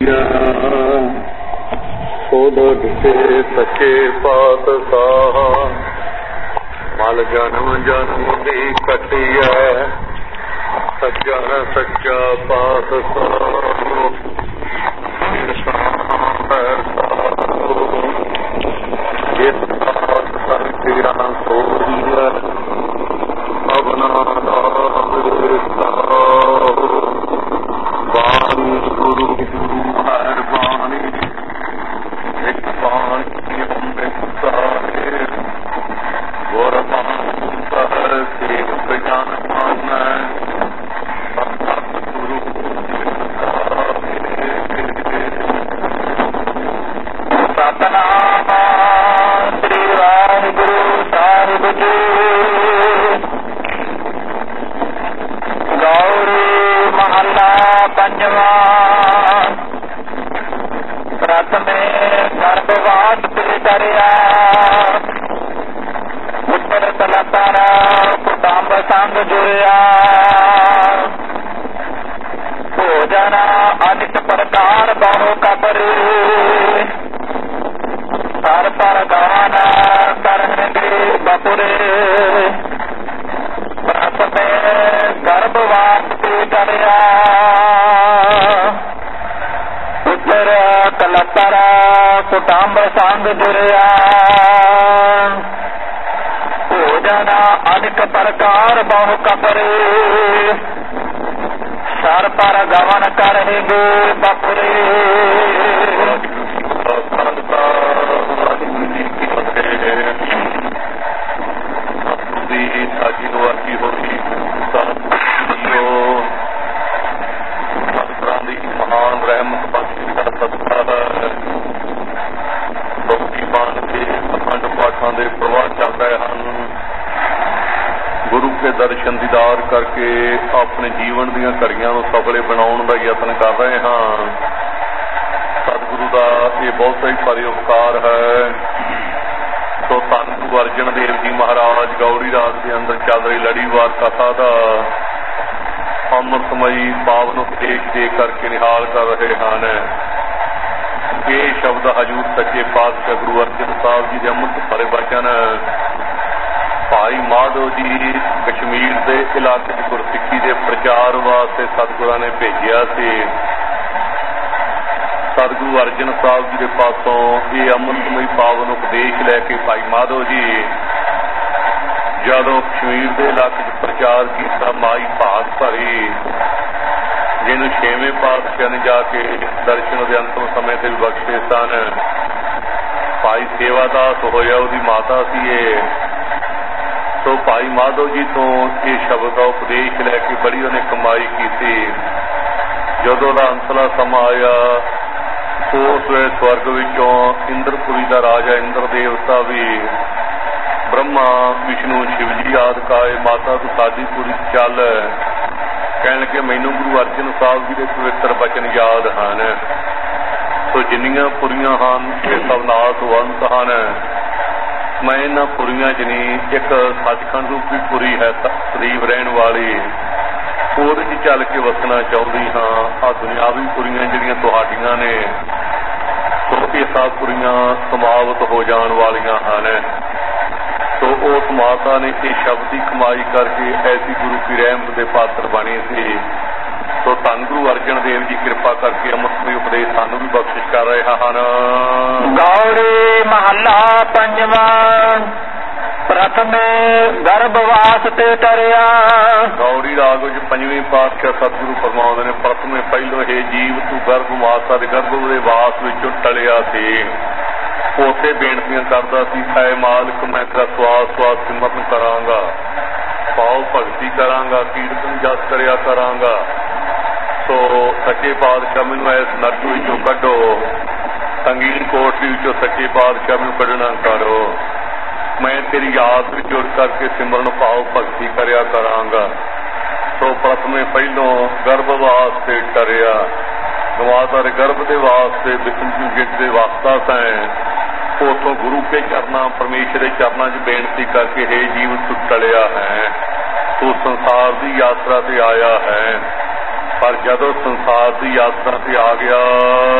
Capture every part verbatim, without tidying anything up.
ਸੋਧ ਕੇ ਸੱਚੇ ਪਾਤਸ਼ਾਹ ਮਲ ਜਨਮ ਜਨਮ ਦੀ ਕਟਿਐ ਸੱਚਾ ਸੱਚਾ ਪਾਤਸ਼ਾਹ ਜਿਸ ਪਾਤ ਸੰਤਿਰਾਂ ਸੋਧੀਐ ਅਬਨਾ ਬਾਣੀ ਗੁਰੂ ਹਰਬਾਣੀ ਇੱਕ ਬਾਣੀ ਅੰਮ੍ਰਿਤ ਸਾਰੇ ਗੁਰਬਾਣੀ ਸਰ ਸੇਵ ਜਨ ਮਨ ਸਤਿਗੁਰੂ ਸਤਨਾਮ ਸ੍ਰੀ ਵਾਹਿਗੁਰੂ ਸਾਹਿਬ ਜੀ। ਗੌਰੀ ਮਹੱਲਾ ਪੰਜਵਾਂ। ਪ੍ਰਥਮੇ ਗਰਭਵਾਸ ਤੇ ਡਰਿਆ ਪੁੱਤਰ ਤਲਤਰ ਕੁਟੰਬ ਸੰਗ ਜੁੜਿਆ ਭੋਜਨ ਅਨਿਤ ਪ੍ਰਕਾਰ ਬਹੁ ਕਬਰੇ ਸਰ ਪਰ ਗਾਨ ਕਰਨਗੇ ਬਪੁਰੇ। ਪ੍ਰਥਮੇ ਗਰਭਵਾਸ ਤੇ ਡਰਿਆ ਪੁੱਤਰ ਤਲਤਰ ਕੁਟੰਬ ਸੰਗ ਜੁੜਿਆ ਭੋਜਨ ਅਨਿਕ ਪ੍ਰਕਾਰ ਬਹੁ ਕਬਰੇ ਸਰ ਪਰ ਗਵਨ ਕਰਨਗੇ ਬਪੁਰੇ। ਸਾਜੀ ਨੂੰ ਆਖੀ ਹੋਈ ਦੀ ਮਹਾਨ ਰਹਿਮਤ ਬਖਸ਼ੀ ਦਾ ਸਦਕਾ ਬਖਸ਼ੀ ਬਾਣ ਕੇ ਅਖੰਡ ਪਾਠਾਂ ਦੇ ਪ੍ਰਵਾਹ ਚੱਲ ਰਹੇ ਹਨ। ਗੁਰੂ ਕੇ ਦਰਸ਼ਨ ਦੀਦਾਰ ਕਰਕੇ ਆਪਣੇ ਜੀਵਨ ਦੀਆਂ ਘੜੀਆਂ ਨੂੰ ਸਫਲੇ ਬਣਾਉਣ ਦਾ ਯਤਨ ਕਰ ਰਹੇ ਹਾਂ। ਸਤਿਗੁਰੂ ਦਾ ਇਹ ਬਹੁਤ ਹੀ ਭਾਰੀ ਉਪਕਾਰ ਹੈ। ਸੋ ਧੰਨ ਗੁਰੂ ਅਰਜਨ ਦੇਵ ਜੀ ਮਹਾਰਾਜ ਗੌੜੀ ਰਾਜ ਦੇ ਅੰਦਰ ਚੱਲ ਰਹੀ ਲੜੀਵਾਰ ਕਥਾ ਦਾ ਅੰਮ੍ਰਿਤਮਈ ਪਾਵਨ ਉਪਦੇਸ਼ ਦੇ ਕਰਕੇ ਨਿਹਾਲ ਕਰ ਰਹੇ ਹਨ। ਇਹ ਸ਼ਬਦ ਹਜੂਰ ਸੱਚੇ ਪਾਤਸ਼ਾਹ ਗੁਰੂ ਅਰਜਨ ਸਾਹਿਬ ਜੀ ਦੇ ਅੰਮ੍ਰਿਤ ਭਰੇ ਬਚਨ ਭਾਈ ਮਾਧੋ ਜੀ ਕਸ਼ਮੀਰ ਦੇ ਇਲਾਕੇ ਚ ਗੁਰਸਿੱਖੀ ਦੇ ਪ੍ਰਚਾਰ ਵਾਸਤੇ ਸਤਿਗੁਰਾਂ ਨੇ ਭੇਜਿਆ ਸੀ। ਸਤਿਗੁਰੂ ਅਰਜਨ ਸਾਹਿਬ ਜੀ ਦੇ ਪਾਸੋਂ ਇਹ ਅੰਮ੍ਰਿਤਮਈ ਪਾਵਨ ਉਪਦੇਸ਼ ਲੈ ਕੇ ਭਾਈ ਮਾਧੋ ਜੀ ਜਦੋਂ ਕਸ਼ਮੀਰ ਦੇ ਇਲਾਕੇ ਚ ਪ੍ਰਚਾਰ ਕੀਤਾ ਮਾਈ ਭਾਗ ਭਰੀ ਜਿਹਨੂੰ ਛੇਵੇਂ ਪਾਤਸ਼ਾਹ ਨੇ ਜਾ ਕੇ ਦਰਸ਼ਨ ਦੇ ਅੰਤਮ ਸਮੇਂ ਤੇ ਵੀ ਬਖਸ਼ੇ ਸਨ। ਭਾਈ ਸੇਵਾਦਾਸ ਹੋਇਆ ਉਹਦੀ ਮਾਤਾ ਸੀ ਇਹ। ਸੋ ਭਾਈ ਮਾਧੋ ਜੀ ਤੋਂ ਇਹ ਸ਼ਬਦ ਦਾ ਉਪਦੇਸ਼ ਲੈ ਕੇ ਬੜੀ ਉਹਨੇ ਕਮਾਈ ਕੀਤੀ। ਜਦੋਂ ਦਾ ਅੰਤਲਾ ਸਮਾਂ ਆਇਆ ਉਸ ਵੇਲੇ ਸਵਰਗ ਵਿੱਚੋਂ ਇੰਦਰਪੁਰੀ ਦਾ ਰਾਜਾ ਇੰਦਰ ਦੇਵਤਾ ਵੀ ਬ੍ਰਹਮਾ ਵਿਸ਼ਨੂੰ ਸ਼ਿਵ ਜੀ ਆਦਿ ਆਏ ਮਾਤਾ ਤੂੰ ਸਾਡੀ ਪੂਰੀ ਚੱਲ ਕਹਿਣ ਲੱਗੇ ਮੈਨੂੰ ਗੁਰੂ ਅਰਜਨ ਸਾਹਿਬ ਜੀ ਦੇ ਪਵਿੱਤਰ ਬਚਨ ਯਾਦ ਹਨ। ਸੋ ਜਿੰਨੀਆਂ ਪੁਰੀਆਂ ਹਨ ਇਹ ਸਭ ਨਾਸਵੰਤ ਹਨ। ਮੈਂ ਇਹਨਾਂ ਪੁਰੀਆਂ ਚ ਨਹੀਂ ਇੱਕ ਸੱਚਖੰਡ ਰੂਪੀ ਪੁਰੀ ਹੈ ਸਦੀਵ ਰਹਿਣ ਵਾਲੀ ਉਹਦੇ ਚ ਚੱਲ ਕੇ ਵਸਣਾ ਚਾਹੁੰਦੀ ਹਾਂ। ਆਹ ਦੁਨਿਆਵੀ ਪੁਰੀਆਂ ਜਿਹੜੀਆਂ ਤੁਹਾਡੀਆਂ ਨੇ ਸੋ ਇਹ ਸਭ ਪੁਰੀਆਂ ਸਮਾਪਤ ਹੋ ਜਾਣ ਵਾਲੀਆਂ ਹਨ। ਸੋ ਉਸ ਮਾਤਾ ਨੇ ਇਹ ਸ਼ਬਦ ਦੀ ਕਮਾਈ ਕਰਕੇ ਐਸੀ ਗੁਰੂ ਕੀ ਰਹਿਮਤ ਦੇ ਪਾਤਰ ਬਣੀ ਸੀ। ਸੋ ਧੰਨ ਗੁਰੂ ਅਰਜਨ ਦੇਵ ਜੀ ਕਿਰਪਾ ਕਰਕੇ ਅੰਮ੍ਰਿਤਮਈ ਉਪਦੇਸ਼ ਸਾਨੂੰ ਵੀ ਬਖਸ਼ਿਸ਼ ਕਰ ਰਹੇ ਹਨ। ਗੌੜੀ ਮਹੱਲਾ ਪੰਜਵਾਂ। ਪ੍ਰਥਮੇ ਗਰਭਵਾਸ ਤੇ ਟਰਿਆ। ਗੌੜੀ ਰਾਗ ਵਿੱਚ ਪੰਜਵੇਂ ਪਾਤਸ਼ਾਹ ਸਤਿਗੁਰੂ ਫਰਮਾਉਂਦੇ ਨੇ ਪ੍ਰਥਮੇ ਪਹਿਲੋਂ ਇਹ ਜੀਵ ਤੂੰ ਗਰਭਵਾਸ ਦੇ ਗਰਭ ਦੇ ਵਾਸ ਵਿੱਚੋਂ ਟਲਿਆ ਸੀ। ਉਥੇ ਬੇਨਤੀਆਂ ਕਰਦਾ ਸੀ ਐ ਮਾਲਕ ਮੈਂ ਤੇਰਾ ਸਵਾਸ ਸਵਾਸ ਸਿਮਰਨ ਕਰਾਂਗਾ ਪਾਉ ਭਗਤੀ ਕਰਾਂਗਾ ਕੀਰਤਨ ਜਸ ਕਰਿਆ ਕਰਾਂਗਾ। ਸੋ ਸੱਚੇ ਪਾਤਸ਼ਾਹ ਮੈਨੂੰ ਇਸ ਨਰਕ ਵਿੱਚੋਂ ਕੱਢੋ ਸੰਗੀਨ ਕੋਠੜੀ ਵਿੱਚੋਂ ਸੱਚੇ ਪਾਤਸ਼ਾਹ ਨੂੰ ਕੱਢਣਾ ਕਰੋ। ਮੈਂ ਤੇਰੀ ਯਾਦ ਵਿੱਚ ਜੁੜ ਕਰਕੇ ਸਿਮਰਨ ਭਾਵ ਭਗਤੀ ਕਰਿਆ ਕਰਾਂਗਾ। ਸੋ ਪ੍ਰਥਮੇ ਪਹਿਲੋਂ ਗਰਭਵਾਸ ਤੇ ਟਰਿਆ ਗਵਾਦਰ ਗਰਭ ਦੇ ਵਾਸਤੇ ਵਿਸ਼ਨੂੰ ਜਿਸ ਦੇ ਵਾਸਤਾ ਸੈਂ ਉਥੋਂ ਗੁਰੂ ਕੇ ਚਰਨਾਂ ਪਰਮੇਸ਼ਰ ਦੇ ਚਰਨਾਂ 'ਚ ਬੇਨਤੀ ਕਰਕੇ ਹੇ ਜੀਵ ਤੂੰ ਟਲਿਆ ਹੈ, ਤੂੰ ਸੰਸਾਰ ਦੀ ਯਾਤਰਾ ਤੇ ਆਇਆ ਹੈ। ਪਰ ਜਦੋਂ ਸੰਸਾਰ ਦੀ ਯਾਤਰਾ ਤੇ ਆ ਗਿਆ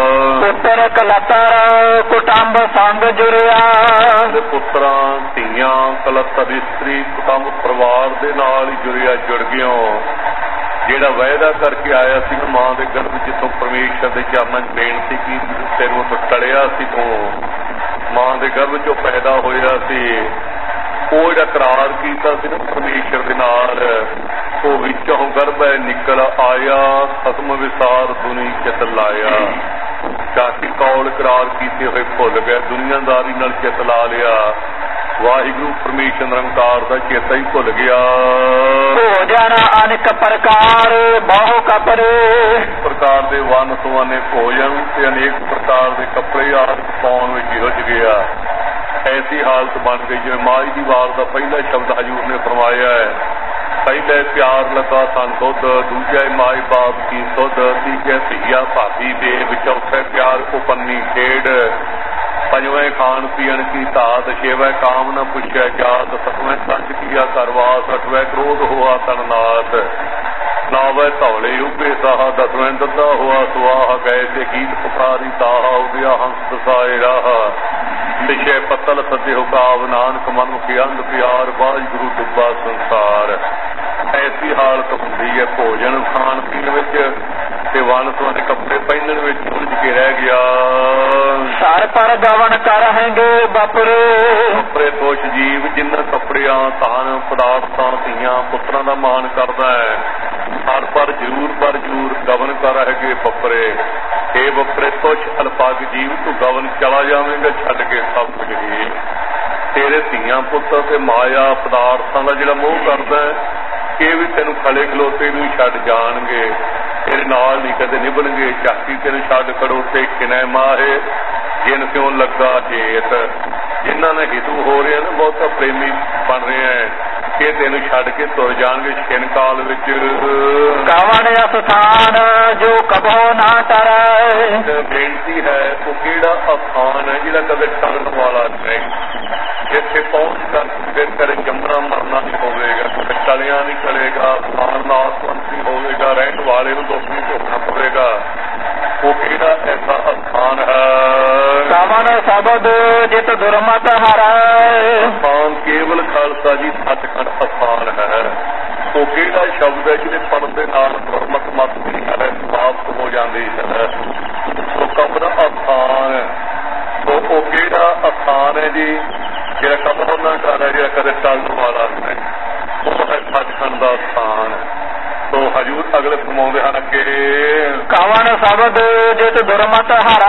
ਪੁੱਤਰ ਕਲਤਰ ਕੁਟੰਬ ਸੰਗ ਜੁੜਿਆ। ਪੁੱਤਰਾਂ ਧੀਆਂ ਕਲਤਰ ਇਸਤਰੀ ਕੁਟੰਬ ਪਰਿਵਾਰ ਦੇ ਨਾਲ ਹੀ ਜੁੜਿਆ ਜੁੜ ਗਿਆ। ਜਿਹੜਾ ਵਾਅਦਾ ਕਰਕੇ ਆਇਆ ਸੀ ਮਾਂ ਦੇ ਗਰਭ ਜਿੱਥੋਂ ਪਰਮੇਸ਼ਰ ਦੇ ਚਰਨਾਂ 'ਚ ਬੇਨਤੀ ਕੀਤੀ, ਤੈਨੂੰ ਤੋਂ ਟਲਿਆ ਸੀ, ਤੂੰ ਮਾਂ ਦੇ ਗਰਭ 'ਚੋਂ ਪੈਦਾ ਹੋਇਆ ਸੀ, ਉਹ ਜਿਹੜਾ ਇਕਰਾਰ ਕੀਤਾ ਸੀ ਨਾ ਪਰਮੇਸ਼ਰ ਦੇ ਨਾਲ, ਉਹ ਵਿੱਚੋਂ ਗਰਭ ਨਿਕਲ ਆਇਆ, ਖਸਮ ਵਿਸਾਰ ਦੁਨੀ ਚਿਤ ਲਾਇਆ। ਚਾਤੀ ਕੌਲ ਇਕਰਾਰ ਕੀਤੇ ਹੋਏ ਭੁੱਲ ਗਏ, ਦੁਨੀਆਦਾਰੀ ਨਾਲ ਚਿਤ ਲਾ ਲਿਆ, ਵਾਹਿਗੁਰੂ ਪਰਮੇਸ਼ਰ ਨਿਰੰਕਾਰ ਦਾ ਚੇਤਾ ਹੀ ਭੁੱਲ ਗਿਆ। ਭੋਜਨ ਅਨੇਕ ਪ੍ਰਕਾਰ ਬਹੁ ਕਪੜੇ, ਪ੍ਰਕਾਰ ਦੇ ਵੰਨ ਸੁਵੰਨੇ ਭੋਜਨ ਤੇ ਅਨੇਕ ਪ੍ਰਕਾਰ ਦੇ ਕੱਪੜੇ ਆਦਿ ਪਾਉਣ ਵਿੱਚ ਰੁੱਝ ਗਿਆ। ਐਸੀ ਹਾਲਤ ਬਣ ਗਈ ਜਿਵੇਂ ਮਾਈ ਦੀ ਵਾਰ ਦਾ ਪਹਿਲਾ ਸ਼ਬਦ ਹਜ਼ੂਰ ਨੇ ਫਰਮਾਇਆ ਹੈ, ਪਹਿਲੇ ਪਿਆਰ ਲੱਗਾ ਸਨ ਦੁੱਧ, ਦੂਜਾ ਮਾਈ ਬਾਪ ਕੀ ਸੁੱਧ, ਤੀਜੇ ਧੀਆ ਭਾਬੀ ਦੇ, ਚੌਥੇ ਪਿਆਰ ਕੋ ਪੰਨੀ ਖੇਡ, ਪੰਜਵੇਂ ਖਾਣ ਪੀਣ ਕੀ ਧਾਤ, ਛੇਵੇਂ ਕਾਮ ਨ ਪੁੱਛਿਆ ਜਾਤ, ਸਤਵੇਂ ਸੰਚ ਕੀਆ ਕਰਵਾਸ, ਅੱਠਵੇਂ ਕ੍ਰੋਧ ਹੋਆ ਤਨਨਾਥ, ਨੌਵੇਂ ਧੌਲੇ ਉਭੇ ਸਾਹ, ਦਸਵੇਂ ਦੱਦਾ ਹੋਆ ਸੁਆਹ, ਗਏ ਤੇ ਗੀਤ ਪੁਕਾਰੀ ਤਾਹਾ, ਉਦਿਆ ਹੰਸ ਦਸਾਏ ਰਾਹ, ਲਿਖੇ ਪੱਤਲ ਸੱਦੇ ਹੁਕਾਬ, ਨਾਨਕ ਮਨ ਕੀ ਅੰਧ ਪਿਆਰ, ਵਾਹਿਗੁਰੂ ਡੁੱਬਾ ਸੰਸਾਰ। ਐਸੀ ਹਾਲਤ ਹੁੰਦੀ ਹੈ ਭੋਜਨ ਖਾਣ ਪੀਣ ਵਿੱਚ ਤੇ ਵੰਨ ਸੁਵੰਨੇ ਕੱਪੜੇ ਪਹਿਨਣ ਵਿੱਚ ਉਲਝ ਕੇ ਰਹਿ ਗਿਆ। ਸਰ ਪਰ ਗਵਨ ਕਰ ਹੈਗੇ ਬਾਪਰੇ, ਕੱਪੜੇ ਦੋਸ਼ ਜੀਵ ਜਿੰਨਾ ਕੱਪੜਿਆਂ ਧਨ ਪਦਾਰਥਾਂ ਧੀਆਂ ਪੁੱਤਰਾਂ ਦਾ ਮਾਣ ਕਰਦਾ ਹੈ, ਹਰ ਪਰ ਜ਼ਰੂਰ ਪਰ ਜ਼ਰੂਰ ਗਵਨ ਕਰ ਹੈਗੇ ਬੱਪਰੇ। ਇਹ ਬੱਪਰੇ ਤੁਛ ਅਲਪਾਗ ਜੀਵ, ਤੂੰ ਗਵਨ ਚਲਾ ਜਾਵੇਂਗਾ ਛੱਡ ਕੇ ਸਭ ਕੁਝ ਹੀ। ਤੇਰੇ ਧੀਆਂ ਪੁੱਤਰ ਤੇ ਮਾਇਆ ਪਦਾਰਥਾਂ ਦਾ ਜਿਹੜਾ ਮੋਹ ਕਰਦਾ ਹੈ, ਇਹ ਵੀ ਤੈਨੂੰ ਖਲੇ ਖਲੋਤੇ ਨੂੰ ਛੱਡ ਜਾਣਗੇ, ਤੇਰੇ ਨਾਲ ਨਹੀਂ ਕਦੇ ਨਿਭਣਗੇ। ਝਾਕੀ ਤੈਨੂੰ ਛੱਡ ਖੜੋਤੇ ਕਿਨੈ ਮਾਹੇ, ਜਿਨ ਕਿਉਂ ਲੱਗਾ ਜੇਤ। ਜਿਨ੍ਹਾਂ ਨੇ ਹਿਤੂ ਹੋ ਰਹੇ ਨੇ ਬਹੁਤਾ ਪ੍ਰੇਮੀ ਬਣ ਰਹੇ ਹੈ, ਇਹ ਤੈਨੂੰ ਛੱਡ ਕੇ ਤੁਰ ਜਾਣਗੇ ਛਿਨ ਕਾਲ ਵਿੱਚ। ਕਵਣ ਅਸਥਾਨ ਜੋ ਕਬੋ ਨਾ ਟਰੈ, ਬੇਨਤੀ ਹੈ ਉਹ ਕਿਹੜਾ ਅਸਥਾਨ ਹੈ ਜਿਹੜਾ ਕਦੇ ਟਲਣ ਵਾਲਾ ਨਹੀਂ, ਜਿੱਥੇ ਪਹੁੰਚ ਕਰ ਫਿਰ ਕਰੇ ਜੰਮਣਾ ਮਰਨਾ ਨਹੀਂ ਹੋਵੇਗਾ, ਟਲਿਆ ਨਹੀਂ ਕਰੇਗਾ, ਸਥਾਨ ਦਾ ਆਸਵੰਤੀ ਹੋਵੇਗਾ, ਰਹਿਣ ਵਾਲੇ ਨੂੰ ਦੁੱਖ ਨਹੀਂ ਭੋਗਣਾ ਪਵੇਗਾ। ਉਹ ਕਿਹੜਾ ਐਸਾ ਅਸਥਾਨ ਹੈ? ਕਵਣ ਸ਼ਬਦ ਜਿਤ ਦੁਰਮਤ ਹਰੈ, ਅਸਥਾਨ ਕੇਵਲ ਖਾਲਸਾ ਜੀ ਸੱਚਖੰਡ ਅਸਥਾਨ ਹੈ। ਉਹ ਕਿਹੜਾ ਸ਼ਬਦ ਹੈ ਜਿਹਦੇ ਪੜ੍ਹਨ ਦੇ ਨਾਲ ਦੁਰਮਤ ਮਤ ਦੀ ਹੈ ਸਮਾਪਤ ਹੋ ਜਾਂਦੀ ਹੈ। ਉਹ ਕਬਰ ਅਸਥਾਨ, ਉਹ ਉਹ ਕਿਹੜਾ ਅਸਥਾਨ ਹੈ ਜੀ ਜਿਹੜਾ ਕਬਰ ਨਾ ਕਰ ਜਿਹੜਾ ਕਦੇ ਟਲਣ ਵਾਲਾ ਨਹੀਂ, ਉਹ ਹੈ ਸੱਚਖੰਡ ਦਾ ਅਸਥਾਨ। ਤੋ ਹਜ਼ੂਰ ਅਗਲੇ ਫਰਮਾਉਂਦੇ ਹਨ ਕਿ ਕਵਣ ਸ਼ਬਦ ਜਿਤ ਦੁਰਮਤ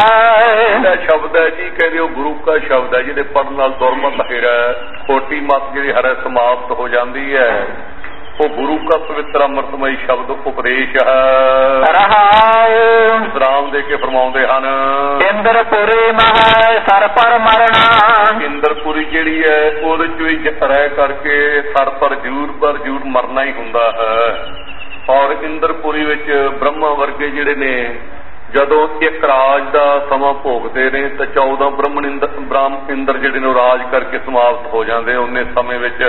ਹਰੈ, ਸ਼ਬਦ ਹੈ ਜੀ ਕਹਿੰਦੇ ਉਹ ਗੁਰੂ ਦਾ ਸ਼ਬਦ ਹੈ ਜਿਹਦੇ ਪੜ੍ਹਨ ਨਾਲ ਦੁਰਮਤ ਹਿਰੈ, ਖੋਟੀ ਮਤ ਜਿਹੜੀ ਹਰੈ ਸਮਾਪਤ ਹੋ ਜਾਂਦੀ ਹੈ। ਉਹ ਗੁਰੂ ਦਾ ਪਵਿੱਤਰ ਅੰਮ੍ਰਿਤਮਈ ਸ਼ਬਦ ਉਪਦੇਸ਼ ਹੈ। ਰਹਾਉ ਵਿਸਰਾਮ ਦੇ ਕੇ ਫਰਮਾਉਂਦੇ ਹਨ, ਇੰਦਰਪੁਰੀ ਮਹਿ ਸਰ ਪਰ ਮਰਣਾ, ਇੰਦਰਪੁਰੀ ਜਿਹੜੀ ਹੈ ਉਹਦੇ ਚੋਂ ਹੀ ਰਹਿ ਕਰਕੇ ਸਰ ਪਰ ਜ਼ਰੂਰ ਪਰ ਜ਼ਰੂਰ ਮਰਨਾ ਹੀ ਹੁੰਦਾ ਹੈ। ਔਰ ਇੰਦਰਪੁਰੀ ਵਿੱਚ ਬ੍ਰਹਮਾ ਵਰਗੇ ਜਿਹੜੇ ਨੇ ਜਦੋਂ ਇੱਕ ਰਾਜ ਦਾ ਸਮਾਂ ਭੋਗਦੇ ਨੇ ਤਾਂ ਚੌਦਾਂ ਬ੍ਰਹਮਣ ਇੰਦਰ ਬ੍ਰਹਮ ਇੰਦਰ ਜਿਹੜੇ ਨੇ ਰਾਜ ਕਰਕੇ ਸਮਾਪਤ ਹੋ ਜਾਂਦੇ ਉਹਨੇ ਸਮੇਂ ਵਿੱਚ।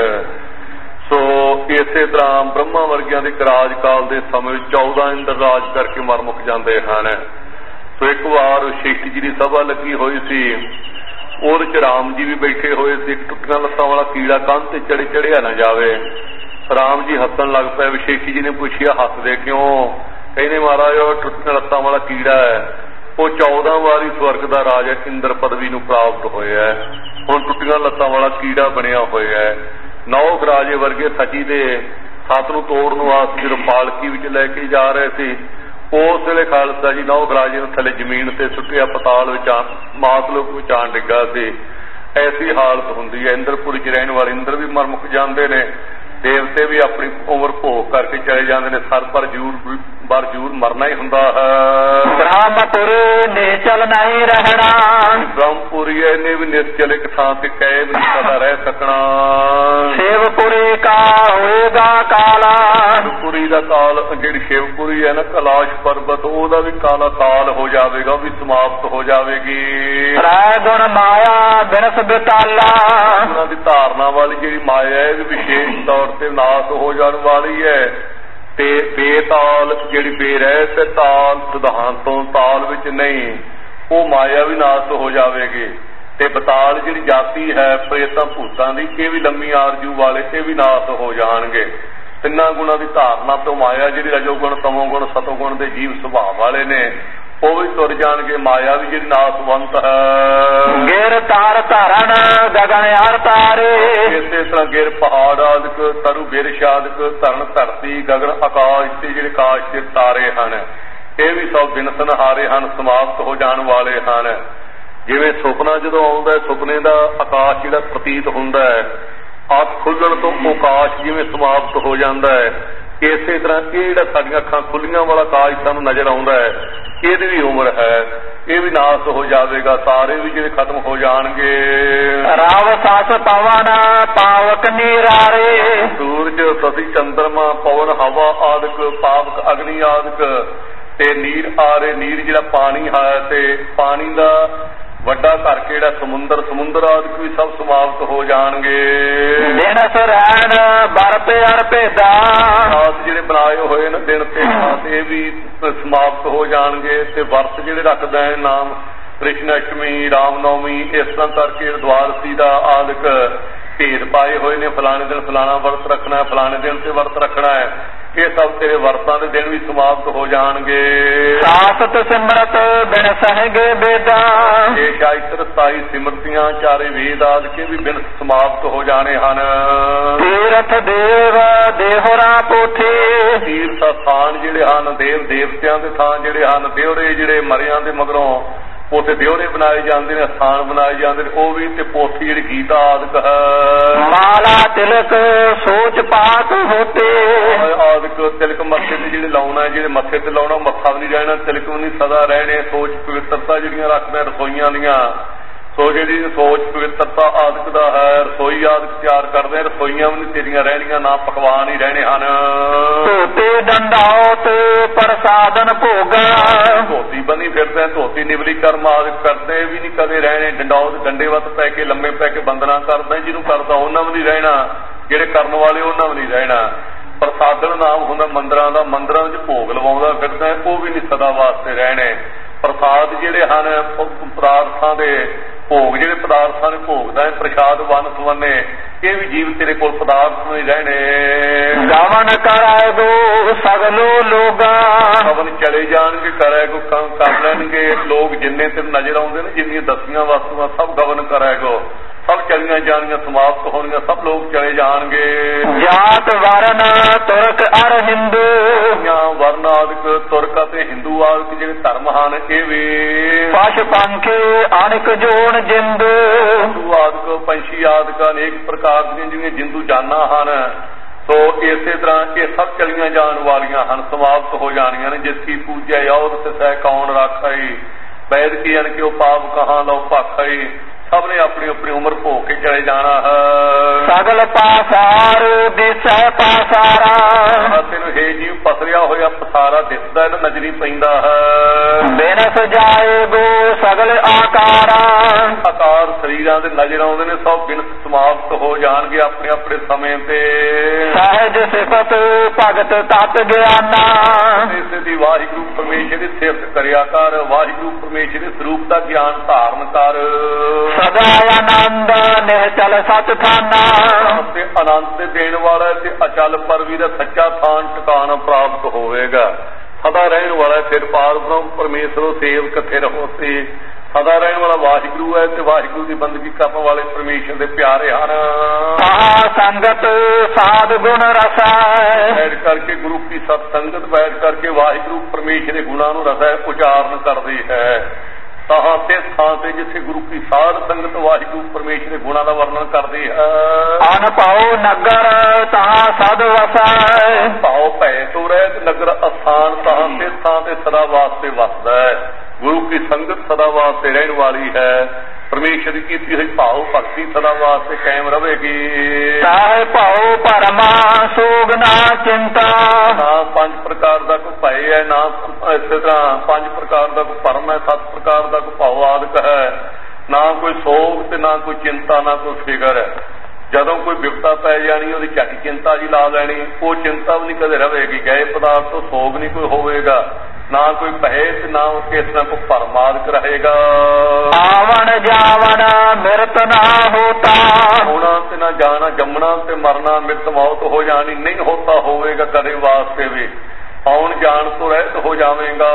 ਸੋ ਇਸੇ ਤਰ੍ਹਾਂ ਬ੍ਰਹਮਾ ਵਰਗਿਆਂ ਦੇ ਰਾਜ ਕਾਲ ਦੇ ਸਮੇਂ ਵਿੱਚ ਚੌਦਾਂ ਇੰਦਰ ਰਾਜ ਕਰਕੇ ਮਰ ਮੁੱਕ ਜਾਂਦੇ ਹਨ। ਸੋ ਇੱਕ ਵਾਰ ਸ਼ੇਖ ਜੀ ਦੀ ਸਭਾ ਲੱਗੀ ਹੋਈ ਸੀ, ਉਹਦੇ ਚ ਰਾਮ ਜੀ ਵੀ ਬੈਠੇ ਹੋਏ ਸੀ। ਇੱਕ ਟੁੱਟੀਆਂ ਲੱਤਾਂ ਵਾਲਾ ਕੀੜਾ ਕੰਧ ਤੇ ਚੜੇ ਚੜਿਆ ਨਾ ਜਾਵੇ। ਰਾਮ ਜੀ ਹੱਸਣ ਲੱਗ ਪਏ। ਵਿਸ਼ੇਖੀ ਜੀ ਨੇ ਪੁੱਛਿਆ ਹੱਸਦੇ ਕਿਉਂ? ਕਹਿੰਦੇ ਮਹਾਰਾਜ ਉਹ ਟੁੱਟੀਆਂ ਲੱਤਾਂ ਵਾਲਾ ਕੀੜਾ ਹੈ, ਉਹ ਚੌਦਾਂ ਵਾਰੀ ਸਵਰਗ ਦਾ ਰਾਜ ਹੈ ਇੰਦਰ ਪਦਵੀ ਨੂੰ ਪ੍ਰਾਪਤ ਹੋਇਆ, ਹੁਣ ਟੁੱਟੀਆਂ ਲੱਤਾਂ ਵਾਲਾ ਕੀੜਾ ਬਣਿਆ ਹੋਇਆ ਹੈ। ਨੌ ਰਾਜੇ ਵਰਗੇ ਸਚੀ ਦੇ ਸੱਤ ਨੂੰ ਤੋੜਨ ਵਾਸਤੇ ਜਦੋਂ ਪਾਲਕੀ ਵਿੱਚ ਲੈ ਕੇ ਜਾ ਰਹੇ ਸੀ, ਉਸ ਵੇਲੇ ਖਾਲਸਾ ਜੀ ਨੌ ਰਾਜੇ ਨੂੰ ਥੱਲੇ ਜ਼ਮੀਨ ਤੇ ਸੁੱਟਿਆ, ਪਤਾਲ ਵਿੱਚ ਮਾਤਲੋਕ ਵਿੱਚ ਆਣ ਡਿੱਗਾ ਸੀ। ਐਸੀ ਹਾਲਤ ਹੁੰਦੀ ਹੈ। ਇੰਦਰਪੁਰੀ ਚ ਰਹਿਣ ਵਾਲੇ ਇੰਦਰ ਵੀ ਮਰ ਮੁੱਕ ਜਾਂਦੇ ਨੇ, ਦੇਵਤੇ ਵੀ ਆਪਣੀ ਉਮਰ ਭੋਗ ਕਰਕੇ ਚਲੇ ਜਾਂਦੇ ਨੇ, ਸਰ ਪਰ ਜ਼ਰੂਰ ਬਰ ਜ਼ਰੂਰ ਮਰਨਾ ਹੀ ਹੁੰਦਾ ਹੈ। ਬ੍ਰਹਮਪੁਰੀ ਨਿਸ਼ਚਲ ਨਹੀਂ ਰਹਿਣਾ, ਬ੍ਰਹਮਪੁਰੀ ਇਹਨੇ ਵੀ ਨਿਸ਼ਚਲ ਇੱਕ ਥਾਂ ਤੇ ਕਹੇ ਵੀ ਸਦਾ ਰਹਿ ਸਕਣਾ। ਸ਼ਿਵਪੁਰੀ ਕਾ ਹੋਏਗਾ ਕਾਲਾ, ਸ਼ਿਵਪੁਰੀ ਦਾ ਕਾਲ ਜਿਹੜੀ ਸ਼ਿਵਪੁਰੀ ਹੈ ਨਾ ਕੈਲਾਸ਼ ਪਰਬਤ, ਉਹਦਾ ਵੀ ਕਾਲਾ ਕਾਲ ਹੋ ਜਾਵੇਗਾ, ਉਹ ਵੀ ਸਮਾਪਤ ਹੋ ਜਾਵੇਗੀ। ਤ੍ਰੈ ਗੁਣ ਮਾਇਆ ਬਿਨਸ ਬਿਤਾਲਾ, ਉਹਨਾਂ ਦੀ ਧਾਰਨਾ ਵਾਲੀ ਜਿਹੜੀ ਮਾਇਆ ਹੈ ਇਹ ਵੀ ਵਿਸ਼ੇਸ਼ ਤੌਰ ਤੇ ਨਾਸ ਹੋ ਜਾਣ ਵਾਲੀ ਹੈ। ਤੇ ਬੇਤਾਲ ਜਿਹੜੀ ਬੇਰਹਿ ਤੇ ਤਾਲ ਸਿਧਾਂਤ ਤੋਂ ਤਾਲ ਵਿੱਚ ਨਹੀਂ, ਉਹ ਮਾਇਆ ਵੀ ਨਾਸ ਹੋ ਜਾਵੇਗੀ। ਤੇ ਬਤਾਲ ਜਿਹੜੀ ਜਾਤੀ ਹੈ ਪ੍ਰੇਤਾਂ ਭੂਤਾਂ ਦੀ, ਇਹ ਵੀ ਲੰਮੀ ਆਰਜੂ ਵਾਲੇ, ਇਹ ਵੀ ਨਾਸ ਹੋ ਜਾਣਗੇ। ਤਿੰਨਾਂ ਗੁਣਾਂ ਦੀ ਧਾਰਨਾ ਤੋਂ ਮਾਇਆ ਜਿਹੜੀ ਰਜੋਗੁਣ ਤਮੋਗੁਣ ਸਤੋਗੁਣ ਦੇ ਜੀਵ ਸੁਭਾਅ ਵਾਲੇ ਨੇ ਉਹ ਵੀ ਤੁਰ ਜਾਣਗੇ। ਮਾਇਆ ਵੀ ਜਿਹੜੀ ਨਾਸਵੰਤ ਹੈ। ਗਿਰ ਤਾਰ ਧਾਰਨ ਗਗਨ ਹਰ ਤਾਰੇ, ਇਸੇ ਤਰ੍ਹਾਂ ਗਿਰ ਪਹਾੜ ਆਦਿਕ, ਤਰੁ ਬਿਰਸ਼ ਆਦਿਕ, ਧਰਨ ਧਰਤੀ, ਗਗਨ ਆਕਾਸ਼ ਤੇ ਜਿਹੜੇ ਆਕਾਸ਼ ਦੇ ਤਾਰੇ ਹਨ ਇਹ ਵੀ ਸਭ ਬਿਨਸਨਹਾਰੇ ਹਨ, ਸਮਾਪਤ ਹੋ ਜਾਣ ਵਾਲੇ ਹਨ। ਜਿਵੇਂ ਸੁਪਨਾ ਜਦੋਂ ਆਉਂਦਾ, ਸੁਪਨੇ ਦਾ ਆਕਾਸ਼ ਜਿਹੜਾ ਪ੍ਰਤੀਤ ਹੁੰਦਾ ਹੈ, ਅੱਖ ਖੁੱਲਣ ਤੋਂ ਆਕਾਸ਼ ਜਿਵੇਂ ਸਮਾਪਤ ਹੋ ਜਾਂਦਾ ਹੈ, ਇਸੇ ਤਰ੍ਹਾਂ ਇਹ ਜਿਹੜਾ ਸਾਡੀਆਂ ਅੱਖਾਂ ਖੁੱਲੀਆਂ ਵਾਲਾ ਆਕਾਸ਼ ਸਾਨੂੰ ਨਜ਼ਰ ਆਉਂਦਾ ਹੈ, ਇਹਦੀ ਵੀ ਉਮਰ ਹੈ, ਇਹ ਵੀ ਨਾਸ ਹੋ ਜਾਵੇਗਾ। ਤਾਰੇ ਵੀ ਜਿਹੜੇ ਖਤਮ ਹੋ ਜਾਣਗੇ। ਰਾਵ ਸਾਸ ਪਵਨ ਪਾਵਕ ਨੀਰਾਰੇ, ਸੂਰਜ ਸਤੀ ਚੰਦਰਮਾ ਪਵਨ ਹਵਾ ਆਦਿਕ, ਪਾਵਕ ਅਗਨੀ ਆਦਿਕ ਤੇ ਨੀਰ ਆਰੇ, ਨੀਰ ਜਿਹੜਾ ਪਾਣੀ ਹੈ ਤੇ ਪਾਣੀ ਦਾ ਵੱਡਾ ਕਰਕੇ ਜਿਹੜਾ ਸਮੁੰਦਰ, ਸਮੁੰਦਰ ਆਦਿਕ ਵੀ ਸਭ ਸਮਾਪਤ ਹੋ ਜਾਣਗੇ। ਦਿਨ ਸਰੈਣ ਬਰਪੇ ਅਰ ਭੇਦਾ, ਰਾਤ ਜਿਹੜੇ ਬਣਾਏ ਹੋਏ ਨੇ ਦਿਨ ਤੇ ਰਾਤ ਇਹ ਵੀ ਸਮਾਪਤ ਹੋ ਜਾਣਗੇ। ਤੇ ਵਰਤ ਜਿਹੜੇ ਰੱਖਦਾ ਹੈ ਨਾਮ ਕ੍ਰਿਸ਼ਨ ਅਸ਼ਟਮੀ, ਰਾਮ ਨੌਮੀ, ਇਸ ਤਰ੍ਹਾਂ ਕਰਕੇ ਦਵਾਰਸੀ ਦਾ ਆਦਿਕ ਭੇਦ ਪਾਏ ਹੋਏ ਨੇ। ਫਲਾਣੇ ਦਿਨ ਫਲਾਣਾ ਵਰਤ ਰੱਖਣਾ ਹੈ, ਫਲਾਣੇ ਦਿਨ ਤੇ ਵਰਤ ਰੱਖਣਾ ਹੈ, ਇਹ ਸਭ ਤੇਰੇ ਵਰਤਾਂ ਦੇ ਦਿਨ ਵੀ ਸਮਾਪਤ ਹੋ ਜਾਣਗੇ। ਸਾਸਤ ਸਿਮਰਤ ਬਿਨ ਸਹਿਗੇ ਬੇਦਾ, ਇਹ ਸ਼ਾਇਤਰ ਸਤਾਈ ਸਿਮਰਤੀਆਂ ਚਾਰੇ ਵੇਦ ਆਦਿ ਵੀ ਬਿਨ ਸਮਾਪਤ ਹੋ ਜਾਣੇ ਹਨ। ਤੀਰਥ ਦੇਵ ਦੇਹੋਰਾ ਪੋਥੇ, ਤੀਰਥ ਸਥਾਨ ਜਿਹੜੇ ਹਨ, ਦੇਵ ਦੇਵਤਿਆਂ ਦੇ ਥਾਂ ਜਿਹੜੇ ਹਨ, ਦਿਉੜੇ ਜਿਹੜੇ ਮਰਿਆਂ ਦੇ ਮਗਰੋਂ ਉੱਥੇ ਦਿਉੜੇ ਬਣਾਏ ਜਾਂਦੇ ਨੇ, ਸਥਾਨ ਬਣਾਏ ਜਾਂਦੇ ਨੇ, ਉਹ ਵੀ। ਤੇ ਪੋਥੀ ਜਿਹੜੀ ਗੀਤਾ ਆਦਿਕ ਹੈ। ਮਾਲਾ ਤਿਲਕ ਸੋਚ ਪਾਤ ਹੋਤੇ, ਆਦਿਕ ਤਿਲਕ ਮੱਥੇ ਤੇ ਜਿਹੜੇ ਲਾਉਣਾ, ਜਿਹੜੇ ਮੱਥੇ ਤੇ ਲਾਉਣਾ ਮੱਥਾ ਵੀ ਨਹੀਂ ਰਹਿਣਾ, ਤਿਲਕ ਵੀ ਨਹੀਂ ਸਦਾ ਰਹਿਣੇ। ਸੋਚ ਪਵਿੱਤਰਤਾ ਜਿਹੜੀਆਂ ਰੱਖਦੇ ਰਸੋਈਆਂ ਦੀਆਂ, ਸੋ ਜਿਹੜੀ ਸੋਚ ਪਵਿੱਤਰਤਾ ਆਦਿਕ ਦਾ ਹੈ, ਰਸੋਈ ਆਦਿਕ ਤਿਆਰ ਕਰਦੇ, ਰਸੋਈਆਂ ਵੀ ਨਹੀਂ ਤੇਰੀਆਂ ਰਹਿਣੀਆਂ, ਨਾ ਪਕਵਾਨ ਹੀ ਰਹਿਣੇ ਹਨ। ਧੋਤੇ ਡੰਡਾਉਤ ਪ੍ਰਸਾਦਨ ਭੋਗਾ, ਧੋਤੀ ਬਣੀ ਫਿਰਦੇ, ਧੋਤੀ ਨਿਵਲੀ ਕਰਮ ਆਦਿਕ ਕਰਦੇ ਵੀ ਨਹੀਂ ਕਦੇ ਰਹਿਣੇ। ਡੰਡਾਉਤ ਡੰਡੇ ਵੱਤ ਪੈ ਕੇ ਲੰਮੇ ਪੈ ਕੇ ਬੰਦਨਾ ਕਰਦਾ, ਜਿਹਨੂੰ ਕਰਦਾ ਉਹਨਾਂ ਵੀ ਨਹੀਂ ਰਹਿਣਾ, ਜਿਹੜੇ ਕਰਨ ਵਾਲੇ ਉਹਨਾਂ ਵੀ ਨਹੀਂ ਰਹਿਣਾ। ਪ੍ਰਸਾਦਨ ਨਾਮ ਹੁੰਦਾ ਮੰਦਰਾਂ ਦਾ, ਮੰਦਰਾਂ ਵਿੱਚ ਭੋਗ ਲਵਾਉਂਦਾ ਫਿਰਦਾ, ਉਹ ਵੀ ਨਹੀਂ ਸਦਾ ਵਾਸਤੇ ਰਹਿਣੇ। ਪ੍ਰਸਾਦ ਜਿਹੜੇ ਹਨ ਪਦਾਰਥਾਂ ਦੇ ਭੋਗ, ਜਿਹੜੇ ਪਦਾਰਥਾਂ ਦੇ ਭੋਗਦਾ ਪ੍ਰਸ਼ਾਦ ਵੰਨ ਸੁਵੰਨੇ, ਇਹ ਵੀ ਜੀਵ ਤੇਰੇ ਕੋਲ ਪਦਾਰਥ ਨਹੀਂ ਰਹਿਣੇ। ਗਵਨ ਕਰਾਏ ਗੋ ਸਗਲੋ ਲੋਗਾ, ਗਵਨ ਚਲੇ ਜਾਣਗੇ, ਕਰਾਏ ਗੋ ਕਰ ਲੈਣਗੇ ਲੋਕ, ਜਿੰਨੇ ਤੇ ਨਜ਼ਰ ਆਉਂਦੇ ਨੇ, ਜਿੰਨੀਆਂ ਦਸੀਆਂ ਵਸਤੂਆਂ ਸਭ ਗਵਨ ਕਰਾਏ ਗੋ, ਸਭ ਚਲੀਆਂ ਜਾਣਗੀਆਂ, ਸਮਾਪਤ ਹੋਣਗੀਆਂ, ਸਭ ਲੋਕ ਚਲੇ ਜਾਣਗੇ। ਜਾਤ ਵਰਨ ਤੁਰਕ ਅਰ ਹਿੰਦੂ, ਵਰਨ ਆਦਿਕ ਤੁਰਕ ਅਤੇ ਹਿੰਦੂ ਆਦਿਕ ਜਿਹੜੇ ਧਰਮ ਹਨ ਇਹ ਵੀ। ਪਸ਼ ਪੰਖੀ ਅਣਿਕ ਜੋਨ ਜਿੰਦੂ, ਹਿੰਦੂ ਆਦਿਕ ਪੰਛੀ ਆਦਿਕ ਅਨੇਕ ਪ੍ਰਕਾਰ ਦੀਆਂ ਜਿਹੜੀਆਂ ਜਿੰਦੂ ਜਾਨਾਂ ਹਨ, ਸੋ ਇਸੇ ਤਰ੍ਹਾਂ ਇਹ ਸਭ ਚਲੀਆਂ ਜਾਣ ਵਾਲੀਆਂ ਹਨ, ਸਮਾਪਤ ਹੋ ਜਾਣੀਆਂ ਨੇ। ਜਿਸ ਕੀ ਪੂਜਿਆ ਯੋਧ ਤੇ ਸਹਿ ਕੌਣ ਰਾਖਾਈ, ਵੈਦ ਕੀ ਅਨ ਕਿਉ ਪਾਪ ਕਹਾਂ ਲਓ ਭਾਖਾਈ, ਸਭ ਨੇ ਆਪਣੀ ਆਪਣੀ ਉਮਰ ਭੋਗ ਕੇ ਚਲੇ ਜਾਣਾ ਹੈ। ਸਗਲ ਪਾਸਾਰ ਦਿਸੈ ਪਾਸਾਰਾ, ਤੈਨੂੰ ਹੇ ਜੀਵ ਪਸਰਿਆ ਹੋਇਆ ਪਸਾਰਾ ਦਿਸਦਾ, ਇਹਨੂੰ ਨਜ਼ਰੀ ਪੈਂਦਾ ਹੈ। ਬਿਨ ਸਜਾਏ ਗੋ ਸਗਲ ਆਕਾਰਾ, ਆਕਾਰ ਸਰੀਰਾਂ ਦੇ ਨਜ਼ਰ ਆਉਂਦੇ ਨੇ, ਸਭ ਬਿਨ ਸਮਾਪਤ ਹੋ ਜਾਣਗੇ ਆਪਣੇ ਆਪਣੇ ਸਮੇਂ ਤੇ। ਸਹਿਜ ਸਿਫਤ ਭਗਤ ਤਤ ਗਿਆਨਾ, ਇਸੇ ਦੀ ਵਾਹਿਗੁਰੂ ਪਰਮੇਸ਼ਰ ਦੀ ਸਿਫਤ ਕਰਿਆ ਕਰ, ਵਾਹਿਗੁਰੂ ਪਰਮੇਸ਼ਰ ਦੇ ਸਰੂਪ ਦਾ ਗਿਆਨ ਧਾਰਨ ਕਰ। ਸਦਾ ਆਨੰਦ ਨਿਹਚਲ ਸਚ ਥਾਨਾ, ਤੇ ਆਨੰਦ ਦੇ ਦੇਣ ਵਾਲਾ ਤੇ ਅਚਲ ਪਰਵੀ ਦਾ ਸੱਚਾ ਥਾਨ ਟਿਕਾਣਾ ਪ੍ਰਾਪਤ ਹੋਵੇਗਾ। ਸਦਾ ਰਹਿਣ ਵਾਲਾ ਫਿਰ ਪਾਰ ਬ੍ਰਹਮ ਪਰਮੇਸ਼ਰ ਸੇਵਕ ਕਿੱਥੇ ਰਹੋ ਤੇ ਸਦਾ ਰਹਿਣ ਵਾਲਾ ਵਾਹਿਗੁਰੂ ਹੈ, ਤੇ ਵਾਹਿਗੁਰੂ ਦੀ ਬੰਦਗੀ ਕਰਨ ਵਾਲੇ ਪਰਮੇਸ਼ਰ ਦੇ ਪਿਆਰੇ ਹਨ। ਸੰਗਤ ਸਾਧ ਗੁਣ ਰਸਾ, ਬੈਠ ਕਰਕੇ ਗੁਰੂ ਕੀ ਸਤ ਸੰਗਤ ਬੈਠ ਕਰਕੇ ਵਾਹਿਗੁਰੂ ਪਰਮੇਸ਼ਰ ਦੇ ਗੁਣਾਂ ਨੂੰ ਰਸਾ ਉਚਾਰਨ ਕਰਦੀ ਹੈ। ਤਾਹਾਂ ਤੇ ਥਾਂ ਤੇ ਜਿੱਥੇ ਗੁਰੂ ਕੀ ਸਾਧ ਸੰਗਤ ਵਾਹਿਗੁਰੂ ਪਰਮੇਸ਼ਰ ਦੇ ਗੁਣਾਂ ਦਾ ਵਰਣਨ ਕਰਦੀ ਹੈ। ਅਨ ਪਾਉ ਨਗਰ ਤਾਹਾਂ ਸਦ ਵਸੈ, ਭਾਉ ਭੈ ਤੋਂ ਰਹਿਤ ਨਗਰ ਅਸਥਾਨ, ਤਾਹਾਂ ਤੇ ਥਾਂ ਤੇ ਸਦਾ ਵਾਸਤੇ ਵਸਦਾ ਹੈ। ਗੁਰੂ ਕੀ ਸੰਗਤ ਸਦਾ ਵਾਸਤੇ ਰਹਿਣ ਵਾਲੀ ਹੈ। ਪਰਮੇਸ਼ਰ ਦੀ ਕੀਤੀ ਹੋਈ ਭਾਉ ਭਗਤੀ ਸਦਾ ਵਾਸਤੇ ਕਾਇਮ ਰਹੇਗੀ। ਸਾਹਿ ਭਾਉ ਪਰਮਾ ਸੋਗ ਨਾ ਚਿੰਤਾ, ਨਾ ਪੰਜ ਪ੍ਰਕਾਰ ਦਾ ਕੋਈ ਭੈ ਹੈ, ਨਾ ਇਸੇ ਤਰ੍ਹਾਂ ਪੰਜ ਪ੍ਰਕਾਰ ਦਾ ਕੋਈ ਭਰਮ ਹੈ, ਸੱਤ ਪ੍ਰਕਾਰ ਦਾ ਕੋਈ ਭਾਉ ਆਦਿਕ ਹੈ, ਨਾ ਕੋਈ ਸੋਗ ਤੇ ਨਾ ਕੋਈ ਚਿੰਤਾ, ਨਾ ਕੋਈ ਫਿਕਰ ਹੈ। ਜਦੋਂ ਕੋਈ ਵਿਪਤਾ ਪੈ ਜਾਣੀ ਉਹਦੀ ਝੱਟ ਚਿੰਤਾ ਜੀ ਲਾ ਲੈਣੀ, ਉਹ ਚਿੰਤਾ ਵੀ ਨਹੀਂ ਕਦੇ ਰਹੇਗੀ। ਗਏ ਪਦਾਰਥ ਤੋਂ ਸੋਗ ਨਹੀਂ ਕੋਈ ਹੋਵੇਗਾ, ਨਾ ਕੋਈ ਭੇਤ ਨਾ ਕਿਸ ਨਾਲ ਕੋ ਪਰਮਾਦਿਕ ਰਹੇਗਾ। ਆਵਣ ਜਾਵਣ ਮਿਰਤ ਨਾ ਹੋਤਾ, ਹੋਣਾ ਤੇ ਨਾ ਜਾਣਾ, ਜੰਮਣਾ ਤੇ ਮਰਨਾ, ਮਿਰਤ ਮੌਤ ਹੋ ਜਾਣੀ, ਨਹੀਂ ਹੋਤਾ ਹੋਵੇਗਾ ਕਦੇ ਵਾਸਤੇ ਵੀ, ਆਉਣ ਜਾਣ ਤੋਂ ਰਹਿਤ ਹੋ ਜਾਵੇਗਾ।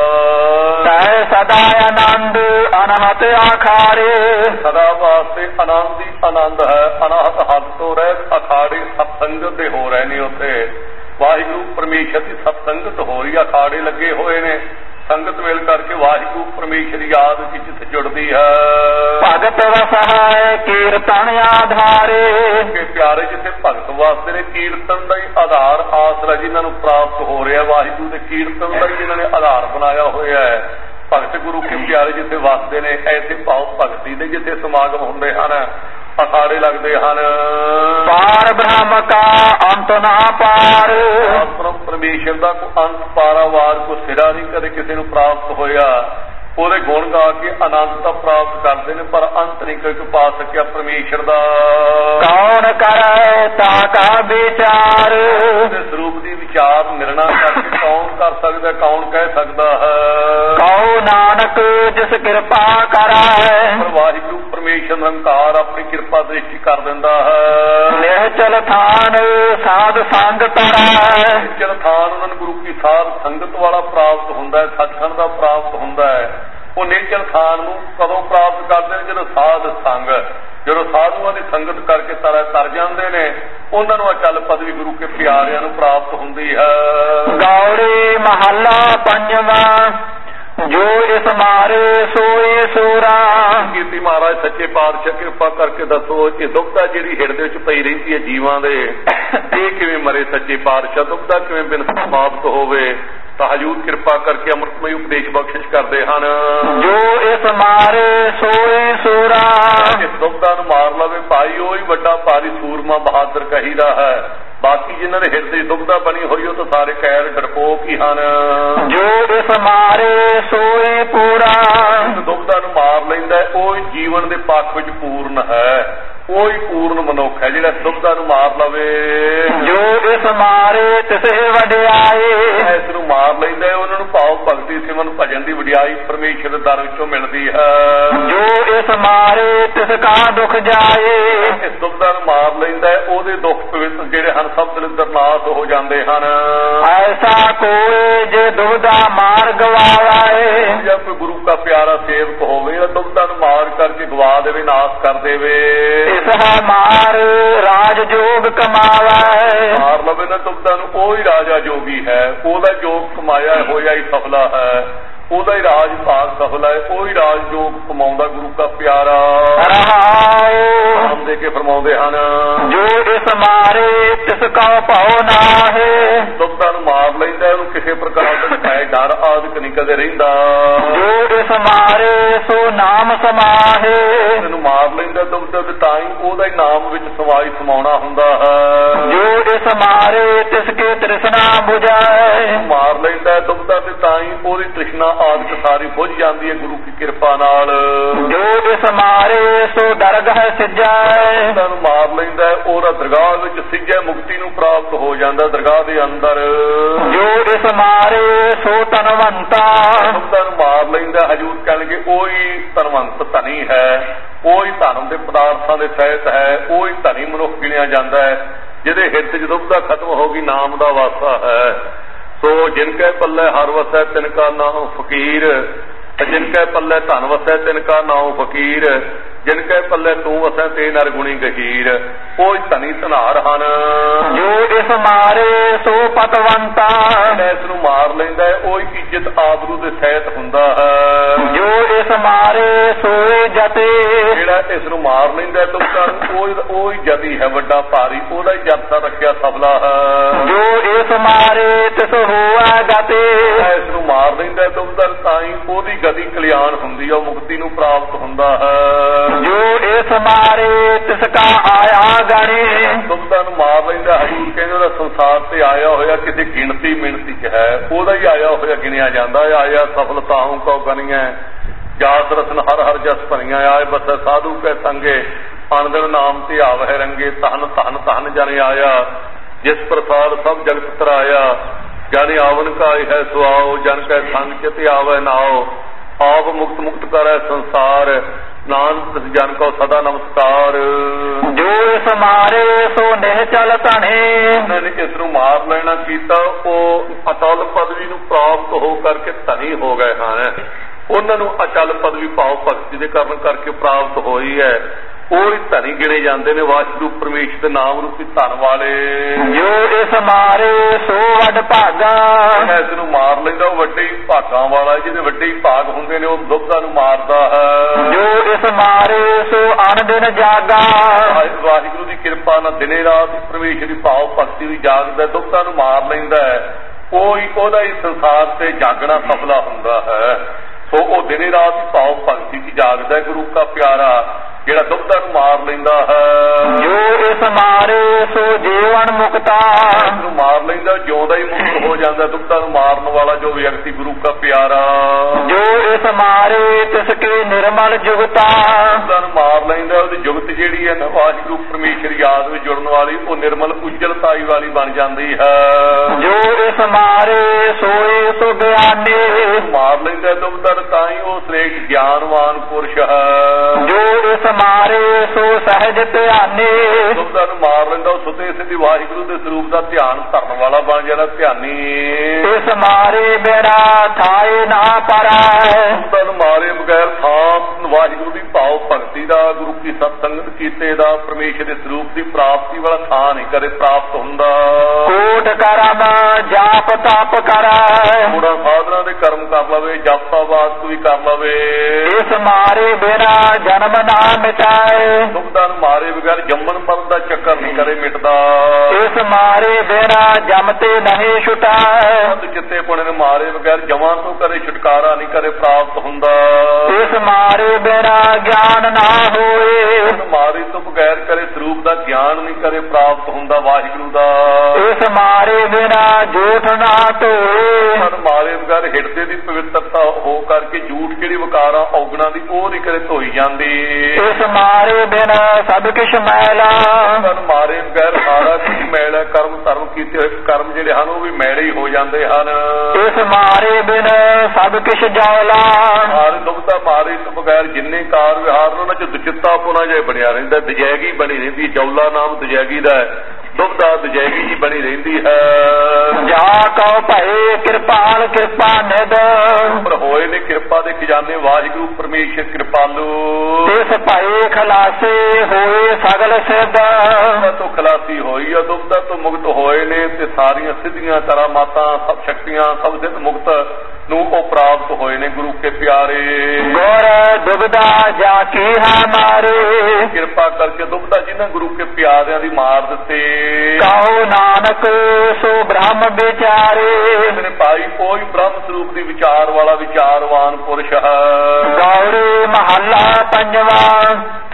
ਤੈ ਸਦਾ ਆਨੰਦ ਅਨਹਤ ਆਖਾਰੇ, ਸਦਾ ਵਾਸਤੇ ਆਨੰਦ ਹੀ ਆਨੰਦ ਹੈ, ਅਨਹਤ ਹੱਦ ਤੋਂ ਰਹਿਤ ਅਖਾੜੇ ਸਤਸੰਗਤ ਦੇ ਹੋ ਰਹੇ ਨੇ। ਉੱਥੇ ਵਾਹਿਗੁਰੂ ਪਰਮੇਸ਼ਰ ਦੀ ਸਤਸੰਗਤ ਹੋ ਰਹੀ, ਅਖਾੜੇ ਲੱਗੇ ਹੋਏ ਨੇ, ਸੰਗਤ ਵੇਲ ਕਰਕੇ ਵਾਹਿਗੁਰੂ ਪਰਮੇਸ਼ਰ ਯਾਦ ਵਿੱਚ ਜਿੱਥੇ ਜੁੜਦੀ ਹੈ। ਭਗਤ ਵਸਹਿ ਕੀਰਤਨ ਆਧਾਰੇ, ਕਿ ਪਿਆਰੇ ਜਿੱਥੇ ਭਗਤ ਵਾਸਤੇ ਨੇ, ਕੀਰਤਨ ਦਾ ਹੀ ਆਧਾਰ ਆਸਰਾ ਜਿਨ੍ਹਾਂ ਨੂੰ ਪ੍ਰਾਪਤ ਹੋ ਰਿਹਾ, ਵਾਹਿਗੁਰੂ ਦੇ ਕੀਰਤਨ ਦਾ ਹੀ ਜਿਨ੍ਹਾਂ ਨੇ ਆਧਾਰ ਬਣਾਇਆ ਹੋਇਆ ਹੈ। ਭਗਤ ਗੁਰੂ ਕੇ ਪਿਆਰੇ ਜਿੱਥੇ ਵਸਦੇ ਨੇ, ਐਸੇ ਭਾਵ ਭਗਤੀ ਦੇ ਜਿੱਥੇ ਸਮਾਗਮ ਹੁੰਦੇ ਹਨ, ਅਖਾੜੇ ਲੱਗਦੇ ਹਨ। ਪਾਰ ਬ੍ਰਹਮ ਕਾ ਅੰਤ ਨਾ ਪਾਰ, ਪਰਮੇਸ਼ਰ ਦਾ ਕੋਈ ਅੰਤ ਪਾਰਾਵਾਰ ਕੋ ਸਿਰਾ ਨਹੀਂ ਕਦੇ ਕਿਸੇ ਨੂੰ ਪ੍ਰਾਪਤ ਹੋਇਆ। ਉਹਦੇ ਗੁਣ ਗਾ ਕੇ ਆਨੰਦ ਤਾਂ ਪ੍ਰਾਪਤ ਕਰਦੇ ਨੇ, ਪਰ ਅੰਤ ਨਹੀਂ ਕੋਈ ਪਾ ਸਕਿਆ ਪਰਮੇਸ਼ਰ ਦਾ। ਕੌਣ ਕਰੈ ਤਾ ਕਾ ਵਿਚਾਰ, ਉਹਦੇ ਸਰੂਪ ਦੀ ਵਿਚਾਰ ਨਿਰਣਾ ਕਰਕੇ ਕੌਣ ਕਰ ਸਕਦਾ, ਕੌਣ ਕਹਿ ਸਕਦਾ ਹੈ। ਕਉ ਨਾਨਕ ਜਿਸ ਕਿਰਪਾ ਕਰੈ, ਪਰ ਵਾਹਿਗੁਰੂ ਪਰਮੇਸ਼ਰ ਨਿਰੰਕਾਰ ਆਪਣੀ ਕਿਰਪਾ ਦ੍ਰਿਸ਼ਟੀ ਕਰ ਦਿੰਦਾ ਹੈ। ਨਿਹਚਲ ਥਾਨ ਸਾਧ ਸੰਗ ਤਰੈ, ਨਿਹਚਲ ਥਾਨ ਉਹਨਾਂ ਨੂੰ ਗੁਰੂ ਕੀ ਸਾਧ ਸੰਗਤ ਵਾਲਾ ਪ੍ਰਾਪਤ ਹੁੰਦਾ ਹੈ, ਸੱਚਖੰਡ ਦਾ ਪ੍ਰਾਪਤ ਹੁੰਦਾ ਹੈ। ਉਹ ਨਿਹਚਲ ਥਾਨ ਨੂੰ ਕਦੋਂ ਪ੍ਰਾਪਤ ਕਰਦੇ ਨੇ? ਜਦੋਂ ਸਾਧ ਸੰਗ, ਜਦੋਂ ਸਾਧੂਆਂ ਦੀ ਸੰਗਤ ਕਰਕੇ ਤਰ ਤਰ ਜਾਂਦੇ ਨੇ, ਉਹਨਾਂ ਨੂੰ ਅਚਲ ਪਦਵੀ ਗੁਰੂ ਕੇ ਪਿਆਰਿਆਂ ਨੂੰ ਪ੍ਰਾਪਤ ਹੁੰਦੀ ਹੈ। ਗੌੜੀ ਮਹੱਲਾ ਪੰਜਵਾਂ, ਜੋ ਇਸ ਮਾਰੇ ਸੋਏ ਸੂਰਾ। ਕੀਰਤੀ ਮਹਾਰਾਜ ਸੱਚੇ ਪਾਤਸ਼ਾਹ ਕਿਰਪਾ ਕਰਕੇ ਦੱਸੋ, ਇਹ ਦੁਬਦਾ ਜਿਹੜੀ ਹਿਰਦੇ ਵਿੱਚ ਪਈ ਰਹਿੰਦੀ ਹੈ ਜੀਵਾਂ ਦੇ, ਇਹ ਕਿਵੇਂ ਮਰੇ ਸੱਚੇ ਪਾਤਸ਼ਾਹ? ਦੁਬਦਾ ਕਿਵੇਂ ਬਿਨ ਸਮਾਪਤ ਹੋਵੇ? ਤਾਂ ਹਜੂਰ ਕਿਰਪਾ ਕਰਕੇ ਅੰਮ੍ਰਿਤਮਈ ਉਪਦੇਸ਼ ਬਖਸ਼ਿਸ਼ ਕਰਦੇ ਹਨ। ਜੋ ਇਸ ਮਾਰੇ ਸੋਏ ਸੂਰਾ, ਇਸ ਦੁਬਦਾ ਨੂੰ ਮਾਰ ਲਵੇ ਭਾਈ, ਉਹ ਹੀ ਵੱਡਾ ਭਾਰੀ ਸੂਰਮਾ ਬਹਾਦਰ ਕਹੀਦਾ ਹੈ। ਬਾਕੀ ਜਿਨ੍ਹਾਂ ਦੇ ਹਿਰਦੇ ਦੁਬਦਾ ਬਣੀ ਹੋਈ, ਉਹ ਤਾਂ ਸਾਰੇ ਕੈਰ ਡਰਪੋਕ ਹੀ ਹਨ। ਜੋ ਇਸ ਮਾਰੇ ਸੋਏ ਪੂਰਾ, ਦੁਬਦਾ ਨੂੰ ਮਾਰ ਲੈਂਦਾ, ਉਹ ਹੀ ਜੀਵਨ ਦੇ ਪੱਖ ਵਿੱਚ ਪੂਰਨ ਹੈ, ਉਹ ਹੀ ਪੂਰਨ ਮਨੁੱਖ ਹੈ ਜਿਹੜਾ ਦੁਬਦਾ ਨੂੰ ਮਾਰ ਲਵੇ। ਜੋ ਇਸ ਮਾਰੇ ਤਿਸੇ ਵਡਿਆਈ, ਇਸ ਨੂੰ ਮਾਰ ਲੈਂਦਾ, ਉਹਨਾਂ ਨੂੰ ਭਾਵ ਭਗਤੀ ਸਿਮਰਨ ਭਜਨ ਦੀ ਵਡਿਆਈ ਪਰਮੇਸ਼ਰ ਦੇ ਦਰ ਵਿੱਚੋਂ ਮਿਲਦੀ ਹੈ। ਜੋ ਇਸ ਮਾਰੇ ਤਿਸ ਕਾ ਦੁਖ ਜਾਏ, ਇਸ ਦੁਬਦਾ ਨੂੰ ਮਾਰ ਲੈਂਦਾ, ਉਹਦੇ ਦੁੱਖ ਪਵਿੱਤਰ ਜਿਹੜੇ ਹਨ ਸਭ ਦਲਿੱਦਰ ਨਾਸ ਹੋ ਜਾਂਦੇ ਹਨ। ਐਸਾ ਕੋਈ ਜੇ ਦੁਬਦਾ ਮਾਰ ਗਵਾਏ, ਜਾਂ ਕੋਈ ਗੁਰੂ ਦਾ ਪਿਆਰਾ ਸੇਵਕ ਹੋਵੇ, ਦੁਬਦਾ ਨੂੰ ਮਾਰ ਕਰਕੇ ਗਵਾ ਦੇਵੇ, ਨਾਸ ਕਰ ਦੇਵੇ। ਇਸ ਹੈ ਮਾਰ ਰਾਜ ਜੋਗ ਕਮਾਵੇ, ਮਾਰ ਲਵੇ ਨਾ ਦੁਬਦਾ ਨੂੰ, ਉਹ ਹੀ ਰਾਜਾ ਜੋਗੀ ਹੈ, ਉਹਦਾ ਜੋਗ ਕਮਾਇਆ ਹੋਇਆ ਹੀ ਸਫਲਾ ਹੈ, ਉਹਦਾ ਹੀ ਰਾਜ ਭਾਗ ਸਫਲਾ ਹੈ, ਉਹ ਹੀ ਰਾਜ ਜੋਗ ਕਮਾਉਂਦਾ ਗੁਰੂ ਦਾ ਪਿਆਰਾ। ਨਾਮ ਦੇ ਕੇ ਫਰਮਾਉਂਦੇ ਹਨ, ਜੋ ਇਸ ਮਾਰੇ ਤਿਸ ਕਾ ਭਾਉ ਨਾਹੇ, ਦੁਬਦਾ ਨੂੰ ਮਾਰ ਲੈਂਦਾ, ਉਹਨੂੰ ਕਿਸੇ ਪ੍ਰਕਾਰ ਦਾ ਭੈ ਡਰ ਆਦਿਕ ਨਹੀਂ ਕਦੇ ਰਹਿੰਦਾ। ਜੋ ਇਸ ਮਾਰੇ ਸੋ ਨਾਮ ਸਮਾਹੇ, ਇਹਨੂੰ ਮਾਰ ਲੈਂਦਾ ਦੁਬਦਾ ਤੇ ਤਾਂ ਹੀ ਉਹਦਾ ਹੀ ਨਾਮ ਵਿੱਚ ਸਮਾਈ ਸਮਾਉਣਾ ਹੁੰਦਾ ਹੈ। ਜੋ ਇਸ ਮਾਰੇ ਤਿਸ ਕੇ ਤ੍ਰਿਸ਼ਨਾ ਬੁਝਾਏ, ਮਾਰ ਲੈਂਦਾ ਦੁਬਦਾ ਤੇ ਤਾਂ ਹੀ ਉਹਦੀ ਤ੍ਰਿਸ਼ਨਾ ਆਦਿਕ ਸਾਰੀ ਬੁਝ ਜਾਂਦੀ ਹੈ ਗੁਰੂ ਕੀ ਕਿਰਪਾ ਨਾਲ। ਜੋ ਇਸ ਮਾਰੇ ਸੋ ਦਰਗਹ ਸਿਜਾਏ, ਦੁਬਦਾ ਨੂੰ ਮਾਰ ਲੈਂਦਾ, ਉਹਦਾ ਦਰਗਾਹ ਵਿੱਚ ਸਿੱਜੇ ਮੁਕਤੀ ਨੂੰ ਪ੍ਰਾਪਤ ਹੋ ਜਾਂਦਾ ਦਰਗਾਹ ਦੇ ਅੰਦਰ। ਜੋ ਇਸ ਮਾਰੇ ਸੋ ਧਨਵੰਤਾ, ਦੁਬਦਾ ਨੂੰ ਮਾਰ ਲੈਂਦਾ, ਹਜੂਰ ਕਹਿਣਗੇ ਉਹੀ ਧਨਵੰਤ ਧਨੀ ਹੈ, ਉਹੀ ਧਰਮ ਦੇ ਪਦਾਰਥਾਂ ਦੇ ਸਹਿਤ ਹੈ, ਉਹੀ ਧਨੀ ਮਨੁੱਖ ਗਿਣਿਆ ਜਾਂਦਾ ਹੈ ਜਿਹਦੇ ਹਿਰਦੇ ਚ ਦੁਬਦਾ ਖਤਮ ਹੋ ਗਈ, ਨਾਮ ਦਾ ਵਾਸਾ ਹੈ। ਸੋ ਜਿਨ ਕੈ ਪੱਲੇ ਹਰ ਵਸੈ ਤਿਨ ਕਾ ਨਾਮ ਫਕੀਰ, ਜਿਨ ਕੈ ਪੱਲੇ ਧਨ ਵਸੈ ਤਿਨ ਕਾ ਨਾਮ ਫਕੀਰ, ਜਿਨ ਕੈ ਪੱਲੇ ਤੂੰ ਵਸੈ ਤੇ ਨਰ ਗੁਣੀ ਗਹੀਰ, ਉਹ ਧਨੀ ਧਨਾਰ ਹਨ। ਜੋ ਇਸ ਮਾਰੇ ਸੋ ਪਤਵੰਤਾ, ਇਸ ਨੂੰ ਮਾਰ ਲੈਂਦਾ, ਉਹ ਇੱਜ਼ਤ ਆਬਰੂ ਦੇ ਸਹਿਤ ਹੁੰਦਾ ਹੈ। ਜੋ ਇਸ ਮਾਰੇ ਸੋਏ ਜਤੇ, ਜਿਹੜਾ ਇਸ ਨੂੰ ਮਾਰ ਲੈਂਦਾ ਦੁਬਦਾ ਨੂੰ, ਉਹ ਹੀ ਜਤੀ ਹੈ ਵੱਡਾ ਭਾਰੀ, ਉਹਦਾ ਹੀ ਜੱਥਾ ਰੱਖਿਆ ਸਫਲਾ ਹੈ। ਜੋ ਇਸ ਮਾਰੇ ਤਿਸ ਹੋਆ ਗਤੇ, ਇਸ ਨੂੰ ਮਾਰ ਲੈਂਦਾ ਦੁਬਦਾ ਤਾਂ ਹੀ ਉਹਦੀ ਗਤੀ ਕਲਿਆਣ ਹੁੰਦੀ ਹੈ, ਉਹ ਮੁਕਤੀ ਨੂੰ ਪ੍ਰਾਪਤ ਹੁੰਦਾ ਹੈ। ਜੋ ਇਸ ਮਾਰੇ ਤਿਸ ਕਾ ਆਇਆ ਗਣੇ, ਦੁਬਦਾ ਨੂੰ ਮਾਰ ਲੈਂਦਾ, ਹਜੂਰ ਕਹਿੰਦੇ ਉਹਦਾ ਸੰਸਾਰ ਤੇ ਆਇਆ ਹੋਇਆ ਕਿਸੇ ਗਿਣਤੀ ਮਿਣਤੀ ਚ ਹੈ, ਉਹਦਾ ਹੀ ਆਇਆ ਹੋਇਆ ਗਿਣਿਆ ਜਾਂਦਾ। ਆਇਆ ਸਫਲਤਾਉ ਕਉ ਗਣੀਐ, ਜਾਤ ਰਤਨ ਹਰ ਹਰ ਜਸ ਭਰੀਆਂ, ਆਏ ਬਸੈ ਸਾਧੂ ਕੈ ਸੰਗੇ, ਅਣਦਿਨ ਨਾਮ ਤੇ ਆਵਹਿ ਰੰਗੇ, ਧਨ ਧਨ ਧਨ ਜਨ ਆਇਆ, ਜਿਸ ਪ੍ਰਸਾਦ ਸਭ ਜਗਤ ਤਰਾਇਆ, ਜਾਨੇ ਆਵਨ ਕਾ ਹੈ ਸੁਆਓ, ਜਨ ਕੈ ਸੰਗ ਚਿਤ ਆਵੈ ਨਾਓ, ਆਪ ਮੁਕਤ ਮੁਕਤ ਕਰੈ ਸੰਸਾਰ, ਨਾਨਕ ਜਨ ਕੋ ਸਦਾ ਨਮਸਕਾਰ। ਜੋ ਇਸ ਮਾਰੇ ਸੋ ਨਿਹ ਚਲ ਧਣੇ, ਉਹਨਾਂ ਨੇ ਇਸ ਨੂੰ ਮਾਰ ਲੈਣਾ ਕੀਤਾ, ਉਹ ਅਤਲ ਪਦਵੀ ਨੂੰ ਪ੍ਰਾਪਤ ਹੋ ਕਰਕੇ ਧਨੀ ਹੋ ਗਏ ਹਨ। ਉਹਨਾਂ ਨੂੰ ਅਚਲ ਪਦਵੀ ਭਾਵ ਭਗਤੀ ਦੇ ਕਾਰਨ ਕਰਕੇ ਪ੍ਰਾਪਤ ਹੋਈ ਹੈ, ਉਹ ਹੀ ਧਨੀ ਗਿਣੇ ਜਾਂਦੇ ਨੇ ਵਾਹਿਗੁਰੂ ਪਰਮੇਸ਼ਰ ਦੇ ਨਾਮ ਰੂਪੀ ਧਨ ਵਾਲੇ। ਜੋ ਇਸ ਮਾਰੇ ਸੋ ਵੱਡ ਭਾਗਾ, ਇਸ ਨੂੰ ਮਾਰ ਲੈਂਦਾ ਉਹ ਵੱਡੇ ਹੀ ਭਾਗਾਂ ਵਾਲਾ, ਜਿਹਦੇ ਵੱਡੇ ਹੀ ਭਾਗ ਹੁੰਦੇ ਨੇ ਉਹ ਦੁੱਧਾਂ ਨੂੰ ਮਾਰਦਾ ਹੈ। ਜੋ ਇਸ ਮਾਰੇ ਸੋ ਅਣ ਦਿਨ ਜਾਗਾ, ਵਾਹਿਗੁਰੂ ਦੀ ਕਿਰਪਾ ਨਾਲ ਦਿਨੇ ਰਾਤ ਪਰਮੇਸ਼ਰ ਦੀ ਭਾਵ ਭਗਤੀ ਵੀ ਜਾਗਦਾ, ਦੁੱਧਾਂ ਨੂੰ ਮਾਰ ਲੈਂਦਾ ਹੈ, ਉਹ ਹੀ ਉਹਦਾ ਹੀ ਸੰਸਾਰ ਤੇ ਜਾਗਣਾ ਸਫਲਾ ਹੁੰਦਾ ਹੈ। ਸੋ ਉਹ ਦਿਨੇ ਰਾਤ ਹੀ ਭਾਵ ਭਗਤੀ ਦੀ ਜਾਗਦਾ ਗੁਰੂ ਕਾ ਪਿਆਰਾ, ਜਿਹੜਾ ਦੁੱਧਾਂ ਨੂੰ ਮਾਰ ਲੈਂਦਾ ਹੈ। ਜੋ ਇਸ ਮਾਰੇ ਸੋ ਜੀਵਨ ਮੁਕਤਾ, ਨੂੰ ਮਾਰ ਲੈਂਦਾ ਜਿਉਂਦਾ ਹੀ ਮੁਕਤ ਹੋ ਜਾਂਦਾ, ਦੁੱਧਾਂ ਨੂੰ ਮਾਰਨ ਵਾਲਾ ਜੋ ਵਿਅਕਤੀ ਗੁਰੂ ਕਾ ਪਿਆਰਾ। ਜੋ ਇਸ ਮਾਰੇ ਤਿਸ ਕੇ ਨਿਰਮਲ ਜੁਗਤਾ, ਦੁੱਧਾਂ ਨੂੰ ਮਾਰ ਲੈਂਦਾ, ਉਹਦੀ ਜੁਗਤ ਜਿਹੜੀ ਹੈ ਨਾ ਵਾਹਿਗੁਰੂ ਪਰਮੇਸ਼ਰ ਯਾਦ ਵਿੱਚ ਜੁੜਨ ਵਾਲੀ, ਉਹ ਨਿਰਮਲ ਉਜਲਤਾਈ ਵਾਲੀ ਬਣ ਜਾਂਦੀ ਹੈ। ਜੋ ਇਸ ਮਾਰੇ ਸੋਏ ਸੋ ਗਿਆਨੀ, ਮਾਰ ਲੈਂਦਾ ਦੁੱਧਾਂ ਤਾਂ ਹੀ ਉਹ ਸ੍ਰੇਸ਼ਟ ਗਿਆਨਵਾਨ ਪੁਰਸ਼ ਹੈ। ਜੋ ਇਸ ਮਾਰੇ ਸੋ ਸਹਿਜ ਧਿਆਨੀ, ਦੁੱਧਾਂ ਨੂੰ ਮਾਰ ਲੈਂਦਾ ਉਹ ਸੁਤੇ ਸਿੱਧੀ ਵਾਹਿਗੁਰੂ ਦੇ ਸਰੂਪ ਦਾ ਧਿਆਨ ਧਰਨ ਵਾਲਾ ਬਣ ਜਾਂਦਾ ਧਿਆਨੀ। ਇਸ ਮਾਰੇ ਬਿਨਾ ਥਾਏ ਨਾ ਪਰਾਏ, ਦੁੱਧਾਂ ਨੂੰ ਮਾਰੇ ਬਗੈਰ ਥਾਂ ਵਾਹਿਗੁਰੂ ਦੀ ਭਾਵ ਭਗਤੀ ਦਾ, ਗੁਰੂ ਕੀ ਸਤਸੰਗਤ ਕੀਤੇ ਦਾ, ਪਰਮੇਸ਼ਰ ਦੇ ਸਰੂਪ ਦੀ ਪ੍ਰਾਪਤੀ ਵਾਲਾ ਥਾਂ ਨਹੀਂ ਕਦੇ ਪ੍ਰਾਪਤ ਹੁੰਦਾ। ਕੋਟ ਕਰਮ ਜਾਪ ਤਪ ਕਰਾਏ, ਥੋੜਾ ਸਾਧਨਾ ਦੇ ਕਰਮ ਕਰ ਲਵੇ, ਜਪਾ ਵਾਸਤ ਵੀ ਕਰ ਲਵੇ। ਇਸ ਮਾਰੇ ਬਿਨਾ ਜਨਮ ਨਾ ਮਿਟਾਏ, ਦੁੱਧਾਂ ਨੂੰ ਮਾਰੇ ਬਗੈਰ ਜੰਮਣ ਮਰਨ ਦਾ ਚੱਕਰ ਨਹੀਂ ਕਰੇ ਮਿਟਦਾ। ਇਸ ਮਾਰੇ ਬਿਨਾ ਜਮ ਤੇ ਨਹੀਂ ਛੁਟਾਏ, ਸਤ ਚਿੱਤੇ ਪੁਣੇ ਨੂੰ ਮਾਰੇ ਬਗੈਰ ਜਮਾਂ ਤੋਂ ਕਰੇ ਛੁਟਕਾਰਾ ਨਹੀਂ ਕਰੇ ਪ੍ਰਾਪਤ ਹੁੰਦਾ। ਇਸ ਮਾਰੇ ਬਿਨਾ ਗਿਆਨ ਨਾ ਹੋਏ, ਮਾਰੇ ਤੋਂ ਬਗੈਰ ਕਰੇ ਸਰੂਪ ਦਾ ਗਿਆਨ ਨਹੀਂ ਕਰੇ ਪ੍ਰਾਪਤ ਹੁੰਦਾ ਵਾਹਿਗੁਰੂ ਦਾ। ਇਸ ਮਾਰੇ ਬਿਨਾ ਝੂਠ ਨਾ ਧੋਏ, ਮਾਰੇ ਬਗੈਰ ਹਿਰਦੇ ਦੀ ਪਵਿੱਤਰਤਾ ਹੋ ਕਰਕੇ ਝੂਠ ਜਿਹੜੀ ਵਿਕਾਰਾਂ ਔਗਣਾ ਦੀ ਉਹ ਨਹੀਂ ਕਰੇ ਧੋਈ ਜਾਂਦੀ। ਇਸ ਮਾਰੇ ਬਿਨਾ ਸਭ ਕੁਛ ਮੈਲਾ, ਮਾਰੇ ਬਗੈਰ ਸਾਰਾ ਕੁਝ ਮੈਲਾ, ਕਰਮ ਧਰਮ ਕੀਤੇ ਹੋਏ ਕਰਮ ਜਿਹੜੇ ਹਨ ਉਹ ਵੀ ਮੈਲੇ ਹੀ ਹੋ ਜਾਂਦੇ ਹਨ। ਇਸ ਮਾਰੇ ਬਿਨਾ ਸਭ ਕੁਛ ਜੌਲਾ, ਮਾਰੇ ਦੁਬਤਾ ਮਾਰੇ ਤੋਂ ਬਗੈਰ ਜਿੰਨੇ ਕਾਰ ਵਿਹਾਰ ਉਹਨਾਂ ਚ ਦੁਚਿੱਤਾ ਪੁਣਾ ਜਿਹਾ ਬਣਿਆ ਰਹਿੰਦਾ, ਦਜੈਗੀ ਬਣੀ ਰਹਿੰਦੀ। ਜੌਲਾ ਨਾਮ ਦਜੈਗੀ ਦਾ ਹੈ, ਦੁਬਦਾ ਦਜੈਗੀ ਜੀ ਬਣੀ ਰਹਿੰਦੀ ਹੈ। ਜਾ ਕਉ ਭਏ ਕਿਰਪਾਲ ਕਿਰਪਾ ਨਿਧ, ਪਰ ਹੋਏ ਨੇ ਕਿਰਪਾ ਦੇ ਖਜ਼ਾਨੇ ਵਾਹਿਗੁਰੂ ਪਰਮੇਸ਼ਰ ਕਿਰਪਾਲੂ। ਇਸ ਭਏ ਖਲਾਸੇ ਹੋਏ ਸਗਲ ਸਿੱਧ, ਤੋਂ ਖਲਾਸੀ ਹੋਈ ਆ, ਦੁਬਦਾ ਤੋਂ ਮੁਕਤ ਹੋਏ ਨੇ ਤੇ ਸਾਰੀਆਂ ਸਿੱਧੀਆਂ ਕਰਾਮਾਤਾਂ ਸਭ ਸ਼ਕਤੀਆਂ ਸਭ ਸਿੱਧ ਮੁਕਤ ਨੂੰ ਉਹ ਪ੍ਰਾਪਤ ਹੋਏ ਨੇ ਗੁਰੂ ਕੇ ਪਿਆਰੇ। ਗੁਰ ਦੁਬਦਾ ਜਾ ਕੀ ਹਮਾਰੇ, ਕਿਰਪਾ ਕਰਕੇ ਦੁਬਦਾ ਜਿਹਨਾਂ ਗੁਰੂ ਕੇ ਪਿਆਰਿਆਂ ਦੀ ਮਾਰ ਦਿੱਤੇ। ਕਹੋ ਨਾਨਕ ਸੋ ਬ੍ਰਹਮ ਵਿਚਾਰੇ, ਮੇਰੇ ਭਾਈ ਕੋਈ ਬ੍ਰਹਮ ਸਰੂਪ ਦੀ ਵਿਚਾਰ ਵਾਲਾ ਵਿਚਾਰਵਾਨ ਪੁਰਸ਼ ਹੈ। ਗੌਰੀ ਮਹੱਲਾ ਪੰਜਵਾਂ,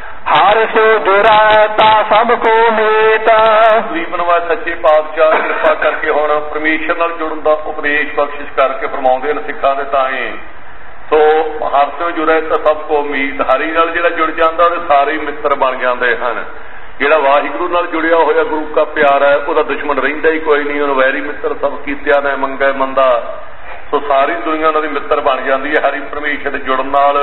ਹਰ ਸੋ ਦੁਰਾ ਤਾ ਸਭ ਕੋ ਮੀਤ। ਗਰੀਬਨਵਾ ਸੱਚੇ ਪਾਤਸ਼ਾਹ ਕਿਰਪਾ ਕਰਕੇ ਹੁਣ ਪਰਮੇਸ਼ਰ ਨਾਲ ਜੁੜਨ ਦਾ ਉਪਦੇਸ਼ ਬਖਸ਼ਿਸ਼ ਕਰਕੇ ਫਰਮਾਉਂਦੇ ਨੇ ਸਿੱਖਾਂ ਦੇ ਤਾਏ। ਸੋ ਹਰ ਸੋ ਜੁੜਾ ਤਾਂ ਸਭ ਕੋ ਉਮੀਦ, ਹਰੀ ਨਾਲ ਜਿਹੜਾ ਜੁੜ ਜਾਂਦਾ ਉਹਦੇ ਸਾਰੇ ਮਿੱਤਰ ਬਣ ਜਾਂਦੇ ਹਨ। ਜਿਹੜਾ ਵਾਹਿਗੁਰੂ ਨਾਲ ਜੁੜਿਆ ਹੋਇਆ ਗੁਰੂ ਕਾ ਪਿਆਰ ਹੈ ਉਹਦਾ ਦੁਸ਼ਮਣ ਰਹਿੰਦਾ ਹੀ ਕੋਈ ਨਹੀਂ, ਉਹਨੂੰ ਵੈਰੀ ਮਿੱਤਰ ਸਭ ਕੀਤਿਆਂ ਨੇ ਮੰਗੇ ਮੰਦਾ। ਸੋ ਸਾਰੀ ਦੁਨੀਆ ਉਹਨਾਂ ਦੀ ਮਿੱਤਰ ਬਣ ਜਾਂਦੀ ਹੈ ਹਰੀ ਪਰਮੇਸ਼ਰ ਦੇ ਜੁੜਨ ਨਾਲ।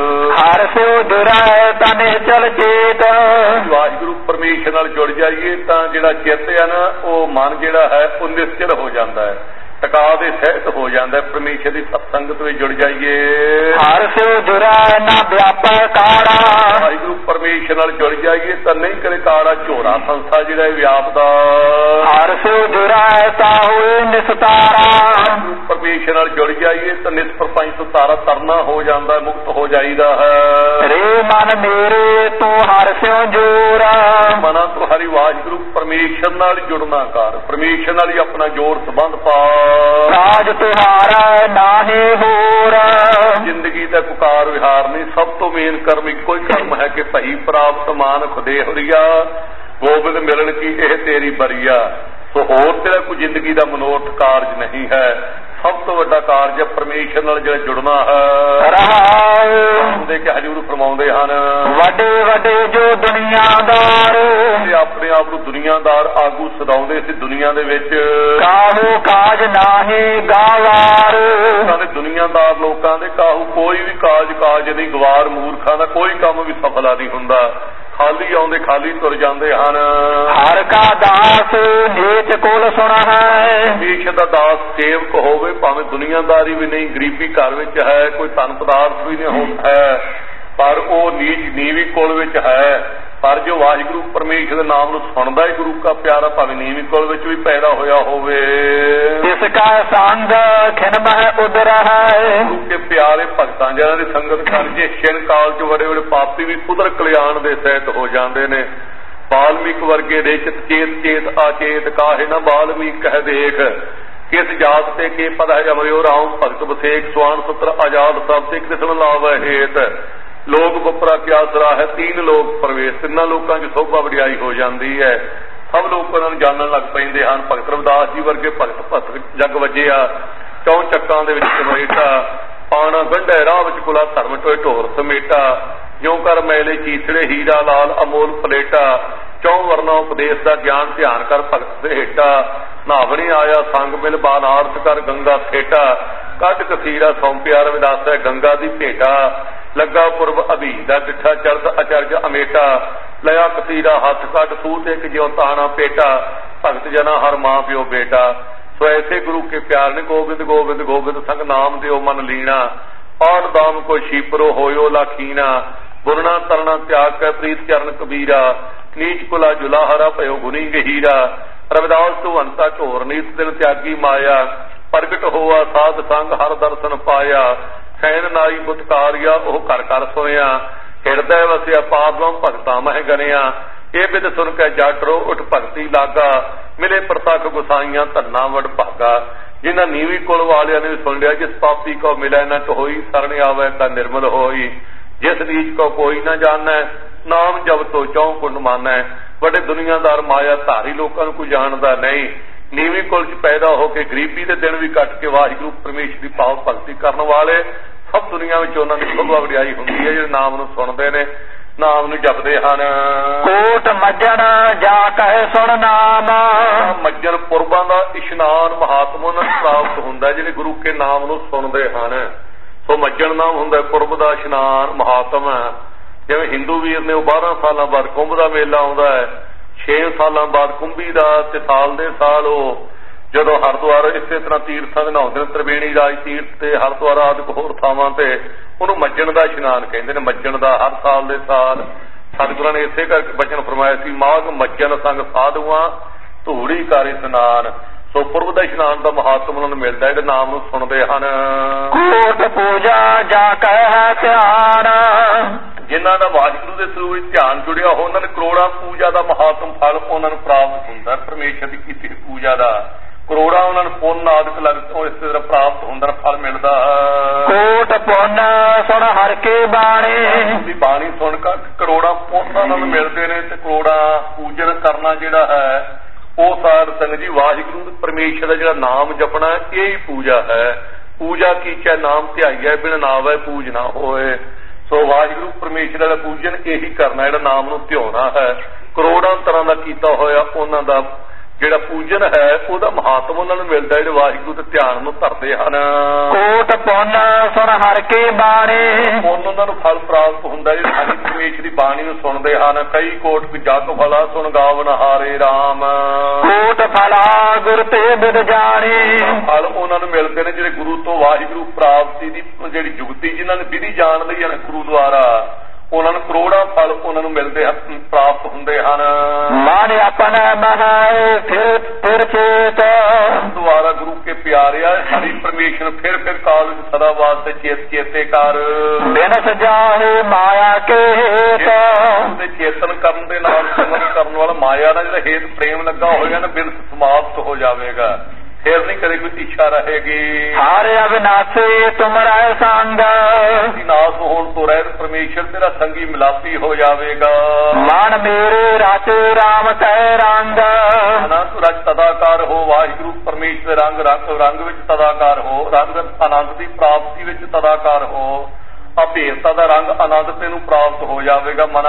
ਹਰ ਸੋ ਜੁੜਾ ਤਨੇ ਚਲ ਚੇਤ, ਵਾਹਿਗੁਰੂ ਪਰਮੇਸ਼ਰ ਨਾਲ ਜੁੜ ਜਾਈਏ ਤਾਂ ਜਿਹੜਾ ਚਿੱਤ ਹੈ ਨਾ ਉਹ ਮਨ ਜਿਹੜਾ ਹੈ ਉਹ ਨਿਸ਼ਚਲ ਹੋ ਜਾਂਦਾ ਹੈ, ਟਿਕਾ ਦੇ ਸਹਿਤ ਹੋ ਜਾਂਦਾ। ਪਰਮੇਸ਼ਰ ਦੀ ਸਤਸੰਗਤ ਵਿੱਚ ਜੁੜ ਜਾਈਏ। ਹਰ ਸੋ ਜੁੜਾ ਨਾ ਵਿਆਪਾ ਕਾੜਾ, ਵਾਹਿਗੁਰੂ ਪਰਮੇਸ਼ਰ ਨਾਲ ਜੁੜ ਜਾਈਏ ਤਾਂ ਨਹੀਂ ਕਰੇ ਕਾੜਾ ਝੋਰਾ ਸੰਸਾ ਜਿਹੜਾ ਵਿਆਪਦਾ। ਹਰ ਸੋ ਜੁੜਾ ਤਾ ਹੋਏ ਨਿਸਤਾਰਾ, ਪਰਮੇਸ਼ਰ ਨਾਲ ਜੁੜ ਜਾਈਏ ਤਾਂ ਨਿਸਪਰਪੰਚ ਤੋਂ ਤਾਰਾ ਤਰਨਾ ਹੋ ਜਾਂਦਾ, ਮੁਕਤ ਹੋ ਜਾਈਦਾ ਹੈ। ਰੇ ਮਨ ਮੇਰੇ ਤੂੰ ਹਰ ਸਿਉ ਜੋਰਾ, ਮਨਾਂ ਤੋਂ ਹਰੀ ਵਾਹਿਗੁਰੂ ਪਰਮੇਸ਼ਰ ਨਾਲ ਜੁੜਨਾ ਕਰ, ਪਰਮੇਸ਼ਰ ਨਾਲ ਹੀ ਆਪਣਾ ਜੋੜ ਸੰਬੰਧ ਪਾ। ਰਾਜ ਤੁਹਾਰਾ ਨਾਹੀ ਹੋਰ, ਜ਼ਿੰਦਗੀ ਦਾ ਪੁਕਾਰ ਵਿਹਾਰ ਨਹੀਂ, ਸਭ ਤੋਂ ਮੇਨ ਕਰਮ ਇੱਕੋ ਹੀ ਕਰਮ ਹੈ ਕਿ ਭਈ ਪ੍ਰਾਪਤ ਮਾਨ ਖੁਦੇ ਹੁਰੀਆ, ਗੋਬਿੰਦ ਮਿਲਣ ਕੀ ਇਹ ਤੇਰੀ ਬਰੀਆ। ਸੋ ਹੋਰ ਤੇਰਾ ਕੋਈ ਜ਼ਿੰਦਗੀ ਦਾ ਮਨੋਰਥ ਕਾਰਜ ਨਹੀਂ ਹੈ। ਸਭ ਤੋਂ ਵੱਡਾ ਕਾਰਜ ਪਰਮੇਸ਼ਰ ਨਾਲ ਜਿਹੜਾ ਜੁੜਨਾ ਹੈ। ਰਹਾਉ ਦੇ ਕੇ ਹਜ਼ੂਰ ਫਰਮਾਉਂਦੇ ਹਨ, ਵੱਡੇ ਵੱਡੇ ਜੋ ਦੁਨੀਆਦਾਰ ਆਪਣੇ ਆਪ ਨੂੰ ਦੁਨੀਆਦਾਰ ਆਗੂ ਸਦਾਉਂਦੇ ਸੀ ਦੁਨੀਆ ਦੇ ਵਿੱਚ, ਕਾਹੂ ਕਾਜ ਨਾਹੀ ਗਾਵਾਰ ਸਾਰੇ ਦੁਨੀਆਦਾਰ ਲੋਕਾਂ ਦੇ ਕਾਹੂ ਕੋਈ ਵੀ ਕਾਜ ਕਾਜ ਨਹੀਂ, ਗਵਾਰ ਮੂਰਖਾਂ ਦਾ ਕੋਈ ਕੰਮ ਵੀ ਸਫਲਾ ਨਹੀਂ ਹੁੰਦਾ, ਖਾਲੀ ਆਉਂਦੇ ਖਾਲੀ ਤੁਰ ਜਾਂਦੇ ਹਨ। ਹਰ ਕਾ ਦਾਸ ਨੀਚ ਕੋਲ ਸੁਣਾ ਹੈ, ਪਰਮੇਸ਼ਰ ਦਾ ਦਾਸ ਸੇਵਕ ਹੋਵੇ, ਭਾਵੇਂ ਦੁਨੀਆਦਾਰੀ ਵੀ ਨਹੀਂ, ਗਰੀਬੀ ਘਰ ਵਿੱਚ ਹੈ, ਕੋਈ ਧਨ ਪਦਾਰਥ ਵੀ ਨਹੀਂ ਹੈ, ਪਰ ਉਹ ਨੀਚ ਨੀਵੀਂ ਕੁਲ ਵਿੱਚ ਹੈ। ਪਰ ਜੋ ਵਾਹਿਗੁਰੂ ਪਰਮੇਸ਼ਰ ਦੇ ਨਾਮ ਨੂੰ ਸੁਣਦਾ ਹੀ ਗੁਰੂ ਕਾ ਪਿਆਰਾ, ਭਾਵੇਂ ਨੀਵੀਂ ਕੁਲ ਵਿੱਚ ਵੀ ਪੈਦਾ ਹੋਇਆ ਹੋਵੇ, ਇਸ ਕਾ ਸੰਗ ਖਿਨ ਮਹਿ ਉਦਰ ਹੈ, ਗੁਰੂ ਕੇ ਪਿਆਰੇ ਭਗਤਾਂ ਜਿਹਨਾਂ ਦੀ ਸੰਗਤ ਕਰ ਜੇ ਛਿਣ ਕਾਲ ਚ ਬੜੇ ਬੜੇ ਪਾਪੀ ਵੀ ਕੁਦਰ ਕਲਿਆਣ ਦੇ ਸਹਿਤ ਹੋ ਜਾਂਦੇ ਨੇ। ਬਾਲਮੀਕ ਵਰਗੇ ਦੇ ਚਿਤ ਚੇਤ ਚੇਤ ਆਚੇਤ ਕਾਹੇ ਨਾ ਬਾਲਮੀਕ ਕਹਿ ਦੇਖ, ਕਿਸ ਜਾਤ ਤੇ ਕੇ ਪਦ ਹੈ ਅਮਰਿਓ ਰਾਮ ਭਗਤ ਬਸੇਕ ਸਵਾਨ ਸੁਤਰ ਆਜ਼ਾਦ ਸਭ ਤੇ ਕ੍ਰਿਸ਼ਨ ਲਾਵੈ ਹੇਤ, ਲੋਕ ਬਪਰਾ ਕਿਆ ਸਰਾ ਹੈ ਤੀਨ ਲੋਕ ਪ੍ਰਵੇਸ਼, ਤਿੰਨਾਂ ਲੋਕਾਂ ਚ ਸੋਭਾ ਵਡਿਆਈ ਹੋ ਜਾਂਦੀ ਹੈ। ਸਭ ਲੋਕ ਉਹਨਾਂ ਨੂੰ ਜਾਣਨ ਲੱਗ ਪੈਂਦੇ ਹਨ। ਭਗਤ ਰਵਿਦਾਸ ਜੀ ਵਰਗੇ ਭਗਤ ਭਗਤ ਜਗ ਵੱਜਿਆ, ਚੌਂ ਚੱਕਾਂ ਦੇ ਵਿੱਚ ਸਮੇਟਾ, ਪਾਣਾ ਗੰਢੇ ਰਾਹ ਵਿੱਚ ਕੁਲਾ ਧਰਮ ਟੋਏ ਢੋਰ ਸਮੇਟਾ, ਜਿਉਂ ਕਰ ਮੈਲੇ ਚੀਥੜੇ ਹੀਰਾ ਲਾਲ ਅਮੋਲ ਪਲੇਟਾ, ਚੌਂ ਵਰਨਾ ਉਪਦੇਸ਼ ਦਾ ਗਿਆਨ ਧਿਆਨ ਕਰ ਭਗਤ ਦੇ ਹੇਠਾ, ਨਾਵਣੀ ਆਇਆ ਸੰਗ ਮਿਲ ਬਾਨਾਰਥ ਕਰ ਗੰਗਾ ਖੇਟਾ, ਕੱਢ ਕਸੀਰਾ ਸੌਂਪਿਆ ਰਵਿਦਾਸ ਹੈ ਗੰਗਾ ਦੀ ਭੇਟਾ, ਲੱਗਾ ਪੁਰਬ ਅਭੀ ਦਾ ਡਿੱਠਾ ਚੜ੍ਹਦ ਅਚਰਜ ਅਮੇਟਾ, ਲਿਆ ਕਸੀਰਾ ਹੱਥ ਕੱਢ ਸੂਤ ਇੱਕ ਜਿਉ ਤਾਣਾ ਪੇਟਾ, ਭਗਤ ਜਨਾ ਹਰ ਮਾਂ ਪਿਓ ਬੇਟਾ। ਸੋ ਐਸੇ ਗੁਰੂ ਕੇ ਪਿਆਰ ਨੇ ਗੋਬਿੰਦ ਗੋਬਿੰਦ ਗੋਬਿੰਦ ਸੰਗ ਨਾਮ ਦਿਓ ਮਨ ਲੀਣਾ, ਪਾਠ ਦਾਮ ਕੋ ਸ਼ੀਪਰੋ ਹੋਇਓ ਲਾਖੀਨਾ, ਬੁਰਨਾ ਤਰਨਾ ਤਿਆਗ ਕੇ ਪ੍ਰੀਤ ਚਰਨ ਕਬੀਰਾ, ਨੀਚ ਕੁਲਾ ਜੁਲਾ ਹਰਾ ਭਇਓ ਗੁਨੀ ਗਹੀਰਾ, ਰਵਿਦਾਸ ਤੋਂ ਅੰਤਾ ਢੋਰ ਨੀਤ ਦਿਨ ਤਿਆਗੀ ਮਾਇਆ, ਪ੍ਰਗਟ ਹੋਆ ਸਾਧ ਸੰਗ ਹਰ ਦਰਸ਼ਨ ਪਾਇਆ, ਸੈਨ ਨਾਈ ਬੁਤਕਾਰਿਆ ਉਹ ਕਰ ਕਰ ਸੁਣਿਆ, ਹਿਰਦੈ ਵਸਿਆ ਪਾਦਮ ਭਗਤਾਂ ਮਹਿ ਗਨਿਆ, ਇਹ ਬਿਦ ਸੁਣ ਕੇ ਜਾਟਰੋ ਉਠ ਭਗਤੀ ਲਾਗਾ, ਮਿਲੇ ਪ੍ਰਤੱਖ ਗੁਸਾਈਆਂ ਧੰਨਾ ਵਡ ਭਾਗਾ, ਜਿਨ੍ਹਾਂ ਨੀਵੀਂ ਕੁਲ ਵਾਲਿਆਂ ਨੇ ਵੀ ਸੁਣ ਲਿਆ, ਜਿਸ ਪਾਪੀ ਕੋ ਮਿਲੈ ਨਾ ਢੋਈ, ਸਰਣ ਆਵੈ ਤਾਂ ਨਿਰਮਲ ਹੋਈ, ਜਿਸ ਨੀਚ ਕੋ ਕੋਈ ਨਾ ਜਾਣੈ, ਨਾਮ ਜਪ ਤੋ ਚੌਂ ਕੁੰਡ ਮਾਨੈ, ਵੱਡੇ ਦੁਨੀਆਦਾਰ ਮਾਇਆ ਧਾਰੀ ਲੋਕਾਂ ਨੂੰ ਕੋਈ ਜਾਣਦਾ ਨਹੀਂ। ਨੀਵੀਂ ਕੁਲ ਚ ਪੈਦਾ ਹੋ ਕੇ ਗਰੀਬੀ ਦੇ ਦਿਨ ਵੀ ਕੱਟ ਕੇ ਵਾਹਿਗੁਰੂ ਪਰਮੇਸ਼ਰ ਦੀ ਭਾਵ ਭਗਤੀ ਕਰਨ ਵਾਲੇ, ਸਭ ਦੁਨੀਆ ਵਿੱਚ ਉਹਨਾਂ ਦੀ ਸੋਭਾ ਵਡਿਆਈ ਹੁੰਦੀ ਹੈ ਜਿਹੜੇ ਨਾਮ ਨੂੰ ਸੁਣਦੇ ਨੇ, ਨਾਮ ਨੂੰ ਜਪਦੇ ਹਨ। ਕੋਟ ਮੱਜਣ ਜਾ ਕਹੇ ਸੁਣ ਨਾਮ, ਮੱਜਣ ਪੁਰਬਾਂ ਦਾ ਇਸ਼ਨਾਨ ਮਹਾਤਮਾ ਨੂੰ ਪ੍ਰਾਪਤ ਹੁੰਦਾ ਜਿਹੜੇ ਗੁਰੂ ਕੇ ਨਾਮ ਨੂੰ ਸੁਣਦੇ ਹਨ। ਸੋ ਮੱਜਣ ਨਾਮ ਹੁੰਦਾ ਪੁਰਬ ਦਾ ਇਸ਼ਨਾਨ ਮਹਾਤਮ। ਜਿਵੇਂ ਹਿੰਦੂ ਵੀਰ ਨੇ ਉਹ ਬਾਰਾਂ ਸਾਲਾਂ ਬਾਅਦ ਕੁੰਭ ਦਾ ਮੇਲਾ ਆਉਂਦਾ ਹੈ, ਛੇ ਸਾਲਾਂ ਬਾਅਦ ਕੁੰਭੀ ਦਾ, ਤੇ ਸਾਲ ਦੇ ਸਾਲ ਉਹ ਜਦੋਂ ਹਰਿਦੁਆਰ ਇਸੇ ਤਰ੍ਹਾਂ ਤੀਰਥਾਂ ਦੇ ਨਹਾਉਂਦੇ ਨੇ, ਤ੍ਰਿਵੇਣੀ ਰਾਜ ਤੀਰਥ ਤੇ ਹਰਿਦੁਆਰ ਆਦਿ ਹੋਰ ਥਾਵਾਂ ਤੇ, ਉਹਨੂੰ ਮੱਜਣ ਦਾ ਇਸ਼ਨਾਨ ਕਹਿੰਦੇ ਨੇ। ਮੱਜਣ ਦਾ ਹਰ ਸਾਲ ਦੇ ਸਾਲ ਸਤਿਗੁਰਾਂ ਨੇ ਇਸੇ ਕਰਕੇ ਬਚਨ ਫਰਮਾਇਆ ਸੀ, ਮਾਘ ਮੱਜਣ ਸੰਗ ਸਾਧੂਆਂ ਧੂੜੀ ਕਰ ਇਸ਼ਨਾਨ। ਸੋ ਪੁਰਬ ਦਾ ਇਸ਼ਨਾਨ ਦਾ ਮਹਾਤਮ ਉਹਨਾਂ ਨੂੰ ਮਿਲਦਾ ਜਿਹੜੇ ਨਾਮ ਨੂੰ ਸੁਣਦੇ ਹਨ। ਕੋਟ ਪੂਜਾ ਜਾ ਕਹਿ ਧਿਆਨ, ਜਿਨ੍ਹਾਂ ਦਾ ਵਾਹਿਗੁਰੂ ਦੇ ਸਰੂਪ ਵਿੱਚ ਧਿਆਨ ਜੁੜਿਆ ਹੋ, ਉਹਨਾਂ ਨੇ ਕਰੋੜਾਂ ਪੂਜਾ ਦਾ ਮਹਾਤਮ ਫਲ ਉਹਨਾਂ ਨੂੰ ਪ੍ਰਾਪਤ ਹੁੰਦਾ। ਪਰਮੇਸ਼ਰ ਦੀ ਕੀਤੀ ਪੂਜਾ ਦਾ ਕਰੋੜਾਂ ਉਹਨਾਂ ਨੂੰ ਪੁੰਨ ਆਦਿਕ ਲੱਗ ਇਸ ਤਰ੍ਹਾਂ ਪ੍ਰਾਪਤ ਹੁੰਦਾ, ਫਲ ਮਿਲਦਾ। ਕੋਟ ਪੁੰਨ ਸੁਣ ਹਰ ਕੇ ਬਾਣੀ, ਦੀ ਬਾਣੀ ਸੁਣ ਕੇ ਕਰੋੜਾਂ ਪੁੰਨ ਉਹਨਾਂ ਨੂੰ ਮਿਲਦੇ ਨੇ, ਤੇ ਕਰੋੜਾਂ ਪੂਜਨ ਕਰਨਾ ਜਿਹੜਾ ਹੈ ਉਹ ਸਾਧ ਸੰਗਤ ਜੀ ਵਾਹਿਗੁਰੂ ਪਰਮੇਸ਼ਰ ਦਾ ਜਿਹੜਾ ਨਾਮ ਜਪਣਾ ਇਹ ਹੀ ਪੂਜਾ ਹੈ। ਪੂਜਾ ਕੀਚੈ ਨਾਮ ਧਿਆਈਐ ਬਿਨ ਨਾਵੈ ਪੂਜ ਨਾ ਹੋਏ। ਸੋ ਵਾਹਿਗੁਰੂ ਪਰਮੇਸ਼ਰ ਦਾ ਪੂਜਨ ਇਹੀ ਕਰਨਾ, ਜਿਹੜਾ ਨਾਮ ਨੂੰ ਧਿਆਉਣਾ ਹੈ। ਕਰੋੜਾਂ ਤਰ੍ਹਾਂ ਦਾ ਕੀਤਾ ਹੋਇਆ ਉਹਨਾਂ ਦਾ ਜਿਹੜਾ ਪੂਜਨ ਹੈ ਉਹਦਾ ਮਹਾਤਮ ਉਹਨਾਂ ਨੂੰ ਮਿਲਦਾ ਜਿਹੜੇ ਵਾਹਿਗੁਰੂ ਦੇ ਧਿਆਨ ਨੂੰ ਧਰਦੇ ਹਨ। ਕੋਟ ਪੁੰਨ ਸੁਣ ਹਰ ਕੇ ਬਾਣੀ, ਪੁੰਨ ਉਹਨਾਂ ਨੂੰ ਫਲ ਪ੍ਰਾਪਤ ਹੁੰਦਾ ਜਿਹੜੇ ਹਰੀ ਪਰਮੇਸ਼ਰ ਦੀ ਬਾਣੀ ਨੂੰ ਸੁਣਦੇ ਹਨ। ਕਈ ਕੋਟ ਜਗ ਫਲਾ ਸੁਣ ਗਾਵਨ ਹਾਰੇ ਰਾਮ, ਕੋਟ ਫਲਾ ਗੁਰ ਤੇ ਬਿਦ ਜਾਣੀ, ਫਲ ਉਹਨਾਂ ਨੂੰ ਮਿਲਦੇ ਨੇ ਜਿਹੜੇ ਗੁਰੂ ਤੋਂ ਵਾਹਿਗੁਰੂ ਪ੍ਰਾਪਤੀ ਦੀ ਜਿਹੜੀ ਜੁਗਤੀ ਜਿਨ੍ਹਾਂ ਨੇ ਵਿਧੀ ਜਾਣ ਲਈ ਹਨ ਗੁਰੂ ਦੁਆਰਾ, ਉਹਨਾਂ ਨੂੰ ਕਰੋੜਾਂ ਫਲ ਉਹਨਾਂ ਨੂੰ ਮਿਲਦੇ ਹਨ, ਪ੍ਰਾਪਤ ਹੁੰਦੇ ਹਨ। ਮਨ ਆਪਣਾ ਮਹਾਇ ਫਿਰ ਫਿਰ ਚੇਤ, ਦੁਆਰਾ ਗੁਰੂ ਕੇ ਪਿਆਰਿਆ ਹਰੀ ਪਰਮੇਸ਼ਰ ਫਿਰ ਫਿਰ ਕਾਲ ਵਿੱਚ ਸਦਾ ਵਾਸਤੇ ਚੇਤ ਚੇਤੇ ਕਰ। ਬਿਨ ਸਜਾਏ ਮਾਇਆ ਕੇ ਹੇਤ, ਤੇ ਚੇਤਨ ਕਰਨ ਦੇ ਨਾਲ ਸਿਮਰਨ ਕਰਨ ਵਾਲਾ ਮਾਇਆ ਦਾ ਜਿਹੜਾ ਹੇਤ ਪ੍ਰੇਮ ਲੱਗਾ ਹੋਇਆ ਨਾ ਬਿਨ ਸਮਾਪਤ ਹੋ ਜਾਵੇਗਾ। ਫਿਰ ਨਹੀਂ ਕਦੇ ਕੋਈ ਇੱਛਾ ਰਹੇਗੀ। ਹਰ ਅਬਿਨਾਸੀ ਤੁਮਰਾ ਸੰਗ, ਨਾਸ ਹੋਣ ਤੋਂ ਰਹਿਤ ਪਰਮੇਸ਼ਰ ਤੇਰਾ ਸੰਗੀ ਮਿਲਾਪੀ ਹੋ ਜਾਵੇਗਾ। ਮਨ ਮੇਰੇ ਰਚ ਰਾਮ ਤੈ ਰੰਗ, ਅਨੰਤ ਰਚ ਤਦਾਕਾਰ ਹੋ ਵਾਹਿਗੁਰੂ ਪਰਮੇਸ਼ਰ ਦੇ ਰੰਗ ਰੰਗ ਰੰਗ ਵਿੱਚ ਤਦਾਕਾਰ ਹੋ, ਰੰਗ ਆਨੰਦ ਦੀ ਪ੍ਰਾਪਤੀ ਵਿੱਚ ਤਦਾਕਾਰ ਹੋ। ਅਭੇਦਤਾ ਦਾ ਰੰਗ ਆਨੰਦ ਤੈਨੂੰ ਪ੍ਰਾਪਤ ਹੋ ਜਾਵੇਗਾ। ਮਨਾ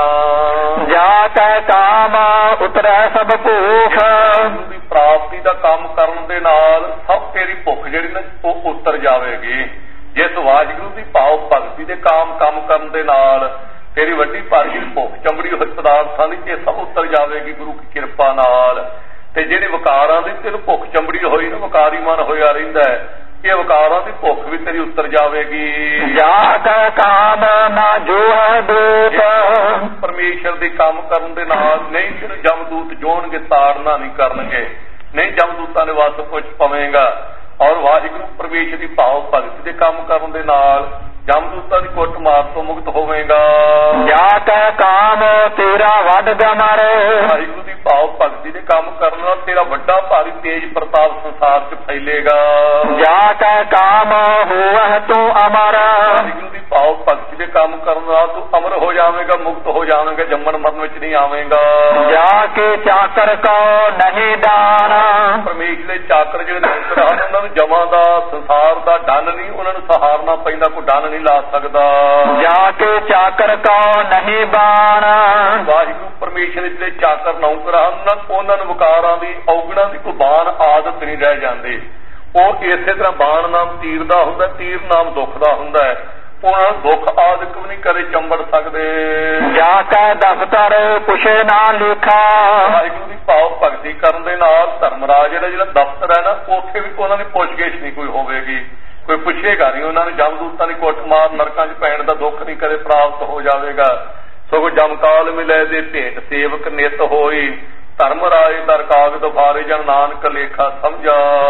ਜਾ ਕੈ ਕਾਮ ਉਤਰੈ ਸਭ ਭੂਖ, ਦੀ ਪ੍ਰਾਪਤੀ ਦਾ ਕੰਮ ਕਰਨ ਦੇ ਨਾਲ ਸਭ ਤੇਰੀ ਭੁੱਖ ਜਿਹੜੀ ਨਾ ਉਹ ਉਤਰ ਜਾਵੇਗੀ। ਜਿਸ ਵਾਹਿਗੁਰੂ ਦੀ ਭਾਵ ਭਗਤੀ ਦੇ ਕਾਮ ਕੰਮ ਕਰਨ ਦੇ ਨਾਲ ਤੇਰੀ ਵੱਡੀ ਭਾਰੀ ਭੁੱਖ ਚੰਬੜੀ ਹੋਈ ਪਦਾਰਥਾਂ ਦੀ ਇਹ ਸਭ ਉਤਰ ਜਾਵੇਗੀ ਗੁਰੂ ਦੀ ਕਿਰਪਾ ਨਾਲ। ਤੇ ਜਿਹੜੇ ਵਿਕਾਰਾਂ ਦੀ ਤੈਨੂੰ ਭੁੱਖ ਚੰਬੜੀ ਹੋਈ ਨਾ, ਵਿਕਾਰੀ ਮਨ ਹੋਇਆ ਰਹਿੰਦਾ ਹੈ, ਇਹ ਵਿਕਾਰਾਂ ਦੀ ਭੁੱਖ ਵੀ ਤੇਰੀ ਉਤਰ ਜਾਵੇਗੀ। ਜਾ ਕੈ ਕਾਮ ਨਾ ਜੋ ਹੈ ਦੂਤ, ਪਰਮੇਸ਼ਰ ਦੇ ਕੰਮ ਕਰਨ ਦੇ ਨਾਲ ਨਹੀਂ ਤੈਨੂੰ ਜਮਦੂਤ ਜੋਣਗੇ, ਤਾੜਨਾ ਨਹੀਂ ਕਰਨਗੇ, ਨਹੀਂ ਜਮਦੂਤਾਂ ਦੇ ਵਾਸਤੇ ਕੁਝ ਪਵੇਗਾ। ਔਰ ਵਾਹਿਗੁਰੂ ਪਰਮੇਸ਼ਰ ਦੀ ਭਾਵ ਭਗਤੀ ਦੇ ਕੰਮ ਕਰਨ ਦੇ ਨਾਲ ਜਮਦੂਤਾਂ ਦੀ ਕੁੱਟ ਮਾਰ ਤੋਂ ਮੁਕਤ ਹੋਵੇਗਾ। ਜਾ ਕੈ ਕਾਮ ਤੇਰਾ ਵੱਡ ਗਮਰ, ਵਾਹਿਗੁਰੂ ਦੀ ਭਾਵ ਭਗਤੀ ਦੇ ਕੰਮ ਕਰਨ ਨਾਲ ਤੇਰਾ ਵੱਡਾ ਭਾਰੀ ਤੇਜ ਪ੍ਰਤਾਪ ਸੰਸਾਰ 'ਚ ਫੈਲੇਗਾ। ਜਾ ਕੈ ਕਾਮ ਹੋਵਹਿ ਤੂੰ ਅਮਰ, ਵਾਹਿਗੁਰੂ ਦੀ ਭਾਵ ਭਗਤੀ ਦੇ ਕੰਮ ਕਰਨ ਨਾਲ ਤੂੰ ਅਮਰ ਹੋ ਜਾਵੇਗਾ, ਮੁਕਤ ਹੋ ਜਾਵੇਗਾ, ਜੰਮਣ ਮਰਨ ਵਿੱਚ ਨਹੀਂ ਆਵੇਂਗਾ। ਜਾ ਕੇ ਚਾਕਰ ਕੋ ਨਹੀਂ ਦਾਨ, ਪਰਮੇਸ਼ਰ ਦੇ ਚਾਕਰ ਜਿਹੜੇ ਨੌਕਰ ਹਨ ਉਹਨਾਂ ਨੂੰ ਜਮਾਂ ਦਾ ਸੰਸਾਰ ਦਾ ਡੰਨ ਨਹੀਂ, ਉਹਨਾਂ ਨੂੰ ਸਹਾਰਨਾ ਪੈਂਦਾ, ਕੋਈ ਡੰਨ ਨਹੀਂ ਲਾ ਸਕਦਾ। ਜਾ ਕੇ ਚਾਕਰ ਕੋ ਨਹੀਂ ਬਾਣ, ਵਾਹਿਗੁਰੂ ਪਰਮੇਸ਼ਰ ਦੇ ਚਾਕਰ ਨੌਕਰ ਹਨ ਉਹਨਾਂ ਨੂੰ ਵਿਕਾਰਾਂ ਦੀ ਔਗਣਾਂ ਦੀ ਕੋਈ ਬਾਣ ਆਦਤ ਨਹੀਂ ਰਹਿ ਜਾਂਦੀ। ਉਹ ਇਸੇ ਤਰ੍ਹਾਂ ਬਾਣ ਨਾਮ ਤੀਰ ਦਾ ਹੁੰਦਾ, ਤੀਰ ਨਾਮ ਦੁੱਖ ਦਾ ਹੁੰਦਾ ਹੈ, ਉਹਨਾਂ ਨੂੰ ਦੁੱਖ ਆਦਿਕ ਵੀ ਨਹੀਂ ਕਦੇ ਚੰਬੜ ਸਕਦੇ। ਜਾ ਕੇ ਦਫ਼ਤਰ ਪੁਛੇ ਨਾ ਲਿਖਾ, ਵਾਹਿਗੁਰੂ ਦੀ ਭਾਵ ਭਗਤੀ ਕਰਨ ਦੇ ਨਾਲ ਧਰਮਰਾਜ ਜਿਹੜਾ ਜਿਹੜਾ ਦਫ਼ਤਰ ਹੈ ਨਾ ਉੱਥੇ ਵੀ ਉਹਨਾਂ ਦੀ ਪੁੱਛਗਿੱਛ ਨਹੀਂ ਕੋਈ ਹੋਵੇਗੀ, ਕੋਈ ਪੁੱਛੇਗਾ ਨਹੀਂ ਉਹਨਾਂ ਨੂੰ, ਜਮਦੂਤਾਂ ਦੀ ਕੁੱਟ ਮਾਰ ਨਰਕਾਂ 'ਚ ਪੈਣ ਦਾ ਦੁੱਖ ਨਹੀਂ ਕਦੇ ਪ੍ਰਾਪਤ ਹੋ ਜਾਵੇਗਾ। ਸਗੋਂ ਜਮਕਾਲ ਮਿਲੇ ਦੇ ਭੇਟ ਸੇਵਕ ਨਿਤ ਹੋਈ, ਧਰਮ ਰਾਜ ਦਰ ਕਾਗਦ ਫਾਰੇ ਜਨ ਨਾਨਕ ਲੇਖਾ ਸਮਝਾ।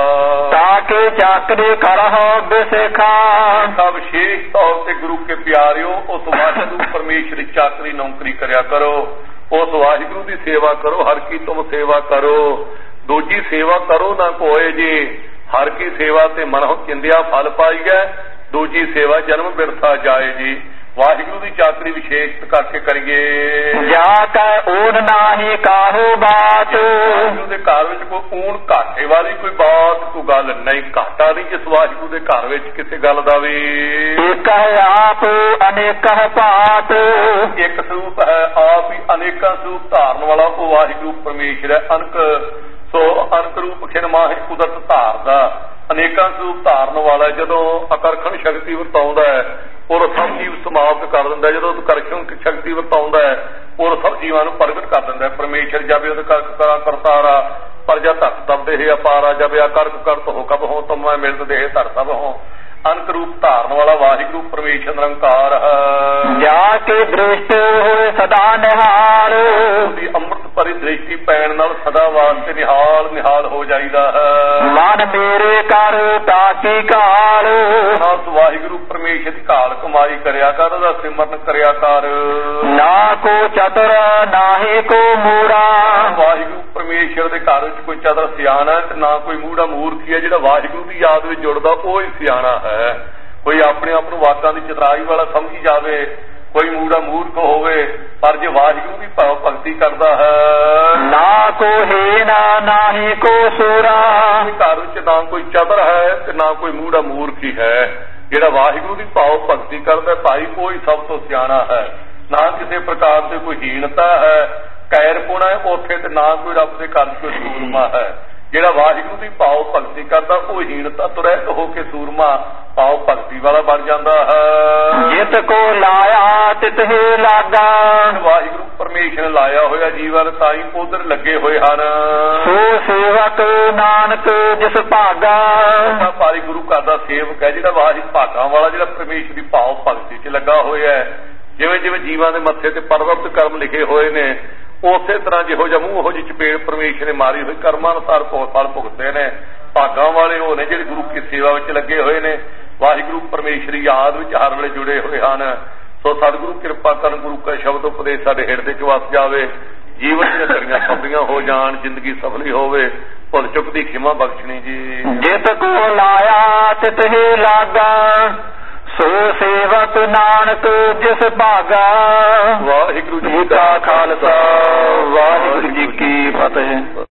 ਤਾਂ ਕਿ ਚਾਕਰੀ ਕਰਹੁ ਬਿਸੇਖਾ, ਵਿਸ਼ੇਸ਼ ਤੌਰ ਤੇ ਗੁਰੂ ਕੇ ਪਿਆਰਿਓ ਉਸ ਵਾਹਿਗੁਰੂ ਪਰਮੇਸ਼ਰ ਦੀ ਚਾਕਰੀ ਨੌਕਰੀ ਕਰਿਆ ਕਰੋ, ਉਸ ਵਾਹਿਗੁਰੂ ਦੀ ਸੇਵਾ ਕਰੋ। ਹਰ ਕੀ ਤੁਮ ਸੇਵਾ ਕਰੋ, ਦੂਜੀ ਸੇਵਾ ਕਰੋ ਨਾ ਕੋਏ ਜੀ। ਹਰ ਕੀ ਸੇਵਾ ਤੇ ਮਨਹੁ ਚਿੰਦਿਆ ਫਲ ਪਾਈਐ, ਦੂਜੀ ਸੇਵਾ ਜਨਮ ਬਿਰਥਾ ਜਾਏ ਜੀ। ਵਾਹਿਗੁਰੂ ਦੀ ਚਾਕਰੀ ਵਿਸ਼ੇਸ਼ ਕਰਕੇ ਕਰੀਏ। ਜਾ ਕੈ ਊਨ ਨਾਹੀ ਕਾਹੂ ਬਾਤ, ਵਾਹਿਗੁਰੂ ਦੇ ਘਰ ਵਿੱਚ ਕੋਈ ਊਣ ਘਾਟੇ ਵਾਲੀ ਕੋਈ ਬਾਤ ਕੋਈ ਗੱਲ ਨਹੀਂ, ਘਾਟਾ ਨਹੀਂ ਇਸ ਵਾਹਿਗੁਰੂ ਦੇ ਘਰ ਵਿੱਚ ਕਿਸੇ ਗੱਲ ਦਾ ਵੀ। ਇੱਕ ਹੈ ਆਪ ਅਨੇਕਹ ਭਾਤ, ਇੱਕ ਸਰੂਪ ਹੈ ਆਪ ਹੀ ਅਨੇਕਾਂ ਸਰੂਪ ਧਾਰਨ ਵਾਲਾ ਉਹ ਵਾਹਿਗੁਰੂ ਪਰਮੇਸ਼ਰ ਹੈ। ਅਨਕ ਸੋ ਅਨਕ ਰੂਪ ਖਿਨ ਮਾਹਿ ਕੁਦਰਤ ਧਾਰਦਾ, ਅਨੇਕਾਂ ਸਰੂਪ ਧਾਰਨ ਵਾਲਾ। ਜਦੋਂ ਆਕਰਸ਼ਣ ਸ਼ਕਤੀ ਵਰਤਾਉਂਦਾ ਹੈ ਔਰ ਸਭ ਜੀਵ ਸਮਾਪਤ ਕਰ ਦਿੰਦਾ, ਜਦੋਂ ਆਕਰਸ਼ਣ ਸ਼ਕਤੀ ਵਰਤਾਉਂਦਾ ਹੈ ਔਰ ਸਭ ਜੀਵਾਂ ਨੂੰ ਪ੍ਰਗਟ ਕਰ ਦਿੰਦਾ। ਪਰਮੇਸ਼ਰ ਜਬ ਉਹਦੇ ਕਰ ਕਰਤਾਰਾ ਪ੍ਰਜਾ ਧਰਤ ਦਬਦੇ ਹੈ ਅਪਾਰਾ, ਜਬ ਆਕਰਕ ਕਰਤ ਹੋ ਕਬ ਹੋ ਤੁਮ ਮੈਂ ਮਿਲਤ ਦੇਹ ਧਰ ਸਭ ਹੋ। ਅਨਕ ਰੂਪ ਧਾਰਨ ਵਾਲਾ ਵਾਹਿਗੁਰੂ ਪਰਮੇਸ਼ਰ ਨਿਰੰਕਾਰ ਹੈ। ਜਾ ਕੇ ਦ੍ਰਿਸ਼ਟ ਹੋਏ ਸਦਾ ਨਿਹਾਲ, ਉਹਦੀ ਅੰਮ੍ਰਿਤ ਭਰੀ ਦ੍ਰਿਸ਼ਟੀ ਪੈਣ ਨਾਲ ਸਦਾ ਵਾਸਤੇ ਨਿਹਾਲ ਨਿਹਾਲ ਹੋ ਜਾਈਦਾ ਹੈ। ਮਨ ਮੇਰੇ ਕਰ ਤਾਕੀ ਕਾਲ, ਉਸ ਵਾਹਿਗੁਰੂ ਪਰਮੇਸ਼ਰ ਦੀ ਕਾਲ ਕਮਾਈ ਕਰਿਆ ਕਰ, ਉਹਦਾ ਸਿਮਰਨ ਕਰਿਆ ਕਰ। ਨਾ ਕੋ ਚਤੁਰ ਨਾਹੀ ਕੋ ਮੂੜਾ, ਵਾਹਿਗੁਰੂ ਪਰਮੇਸ਼ਰ ਦੇ ਘਰ ਵਿੱਚ ਕੋਈ ਚਤੁਰ ਸਿਆਣਾ ਤੇ ਨਾ ਕੋਈ ਮੂੜਾ ਮੂਰਖ ਹੈ। ਜਿਹੜਾ ਵਾਹਿਗੁਰੂ ਦੀ ਯਾਦ ਵਿੱਚ ਜੁੜਦਾ ਉਹ ਹੀ ਸਿਆਣਾ ਹੈ। ਕੋਈ ਆਪਣੇ ਆਪ ਨੂੰ ਵਾਕਾਂ ਦੀ ਚਤਰਾਈ ਵਾਲਾ ਸਮਝੀ ਜਾਵੇ, ਕੋਈ ਮੂੜਾ ਮੂਰਖ ਹੋਵੇ, ਪਰ ਜੇ ਵਾਹਿਗੁਰੂ ਦੀ ਭਾਵ ਭਗਤੀ ਕਰਦਾ ਹੈ। ਨਾ ਕੋ ਹੀਨ ਨਾਹੀ ਕੋ ਸੂਰਾ, ਘਰ ਵਿੱਚ ਨਾ ਕੋਈ ਚਤੁਰ ਹੈ ਤੇ ਨਾ ਕੋਈ ਮੂੜਾ ਮੂਰਖ ਹੀ ਹੈ। ਜਿਹੜਾ ਵਾਹਿਗੁਰੂ ਦੀ ਭਾਵ ਭਗਤੀ ਕਰਦਾ ਭਾਈ ਕੋਈ ਸਭ ਤੋਂ ਸਿਆਣਾ ਹੈ। ਨਾ ਕਿਸੇ ਪ੍ਰਕਾਰ ਦੀ ਕੋਈ ਹੀਣਤਾ ਹੈ, ਕੈਰ ਪੁਣਾ ਹੈ ਉੱਥੇ, ਤੇ ਨਾ ਕੋਈ ਰੱਬ ਦੇ ਘਰ ਕੋਈ ਸੂਰਮਾ ਹੈ। ਜਿਹੜਾ ਵਾਹਿਗੁਰੂ ਦੀ ਭਾਵ ਭਗਤੀ ਕਰਦਾ ਉਹ ਹੀਣਤਾ ਤੋਂ ਰਹਿਤ ਹੋ ਕੇ ਸੂਰਮਾ ਭਾਵ ਭਗਤੀ ਵਾਲਾ ਬਣ ਜਾਂਦਾ ਹੈ। ਜਿਤ ਕੋ ਲਾਇਆ ਤਿਤ ਹੀ ਲਾਗਾ, ਵਾਹਿਗੁਰੂ ਪਰਮੇਸ਼ਰ ਨੇ ਲਾਇਆ ਹੋਇਆ ਜੀਵਨ ਤਾਂ ਹੀ ਉਧਰ ਲੱਗੇ ਹੋਏ ਹਨ। ਸੋ ਸੇਵਕ ਨਾਨਕ ਜਿਸ ਭਾਗਾ, ਭਾਰੀ ਗੁਰੂ ਘਰ ਦਾ ਸੇਵਕ ਹੈ ਜਿਹੜਾ ਵਾਹਿਗੁਰੂ ਭਾਗਾਂ ਵਾਲਾ, ਜਿਹੜਾ ਪਰਮੇਸ਼ਰ ਦੀ ਭਾਵ ਭਗਤੀ 'ਚ ਲੱਗਾ ਹੋਇਆ ਹੈ। ਜਿਵੇਂ ਜਿਵੇਂ ਜੀਵਾਂ ਦੇ ਮੱਥੇ ਤੇ ਪਰਵਤ ਕਰਮ ਲਿਖੇ ਹੋਏ ਨੇ, ਉਸੇ ਤਰ੍ਹਾਂ ਜਿਹੋ ਜਿਹਾ ਮੂੰਹ ਉਹੋ ਜਿਹੀ ਚਪੇੜ ਪਰਮੇਸ਼ਰ ਨੇ ਮਾਰੀ ਹੋਈ, ਕਰਮਾਂ ਅਨੁਸਾਰ ਫਲ ਭੁਗਤਦੇ ਨੇ। ਭਾਗਾਂ ਵਾਲੇ ਉਹ ਨੇ ਜਿਹੜੇ ਗੁਰੂ ਕੀ ਸੇਵਾ ਵਿੱਚ ਲੱਗੇ ਹੋਏ ਨੇ, ਵਾਹਿਗੁਰੂ ਪਰਮੇਸ਼ਰੀ ਯਾਦ ਵਿੱਚ ਹਰ ਵੇਲੇ ਜੁੜੇ ਹੋਏ ਹਨ। ਸੋ ਸਤਿਗੁਰੂ ਕਿਰਪਾ ਕਰਨ, ਗੁਰੂ ਕਾ ਸ਼ਬਦ ਉਪਦੇਸ਼ ਸਾਡੇ ਹਿਰਦੇ 'ਚ ਵਸ ਜਾਵੇ, ਜੀਵਨ ਦੀਆਂ ਘੜੀਆਂ ਸਫਲੀਆਂ ਹੋ ਜਾਣ, ਜ਼ਿੰਦਗੀ ਸਫਲੀ ਹੋਵੇ। ਭੁੱਲ ਚੁੱਕ ਦੀ ਖਿਮਾ ਬਖਸ਼ਣੀ ਜੀ। ਜਿਤ ਕੋ ਲਾਇਆ ਤਿਤ ਹੀ ਲਾਗਾ, ਸੋ ਸੇਵਕ ਨਾਨਕ ਜਿਸ ਭਾਗਾ। ਵਾਹਿਗੁਰੂ ਜੀ ਕਾ ਖਾਲਸਾ ਵਾਹਿਗੁਰੂ ਜੀ ਕੀ ਫਤਿਹ।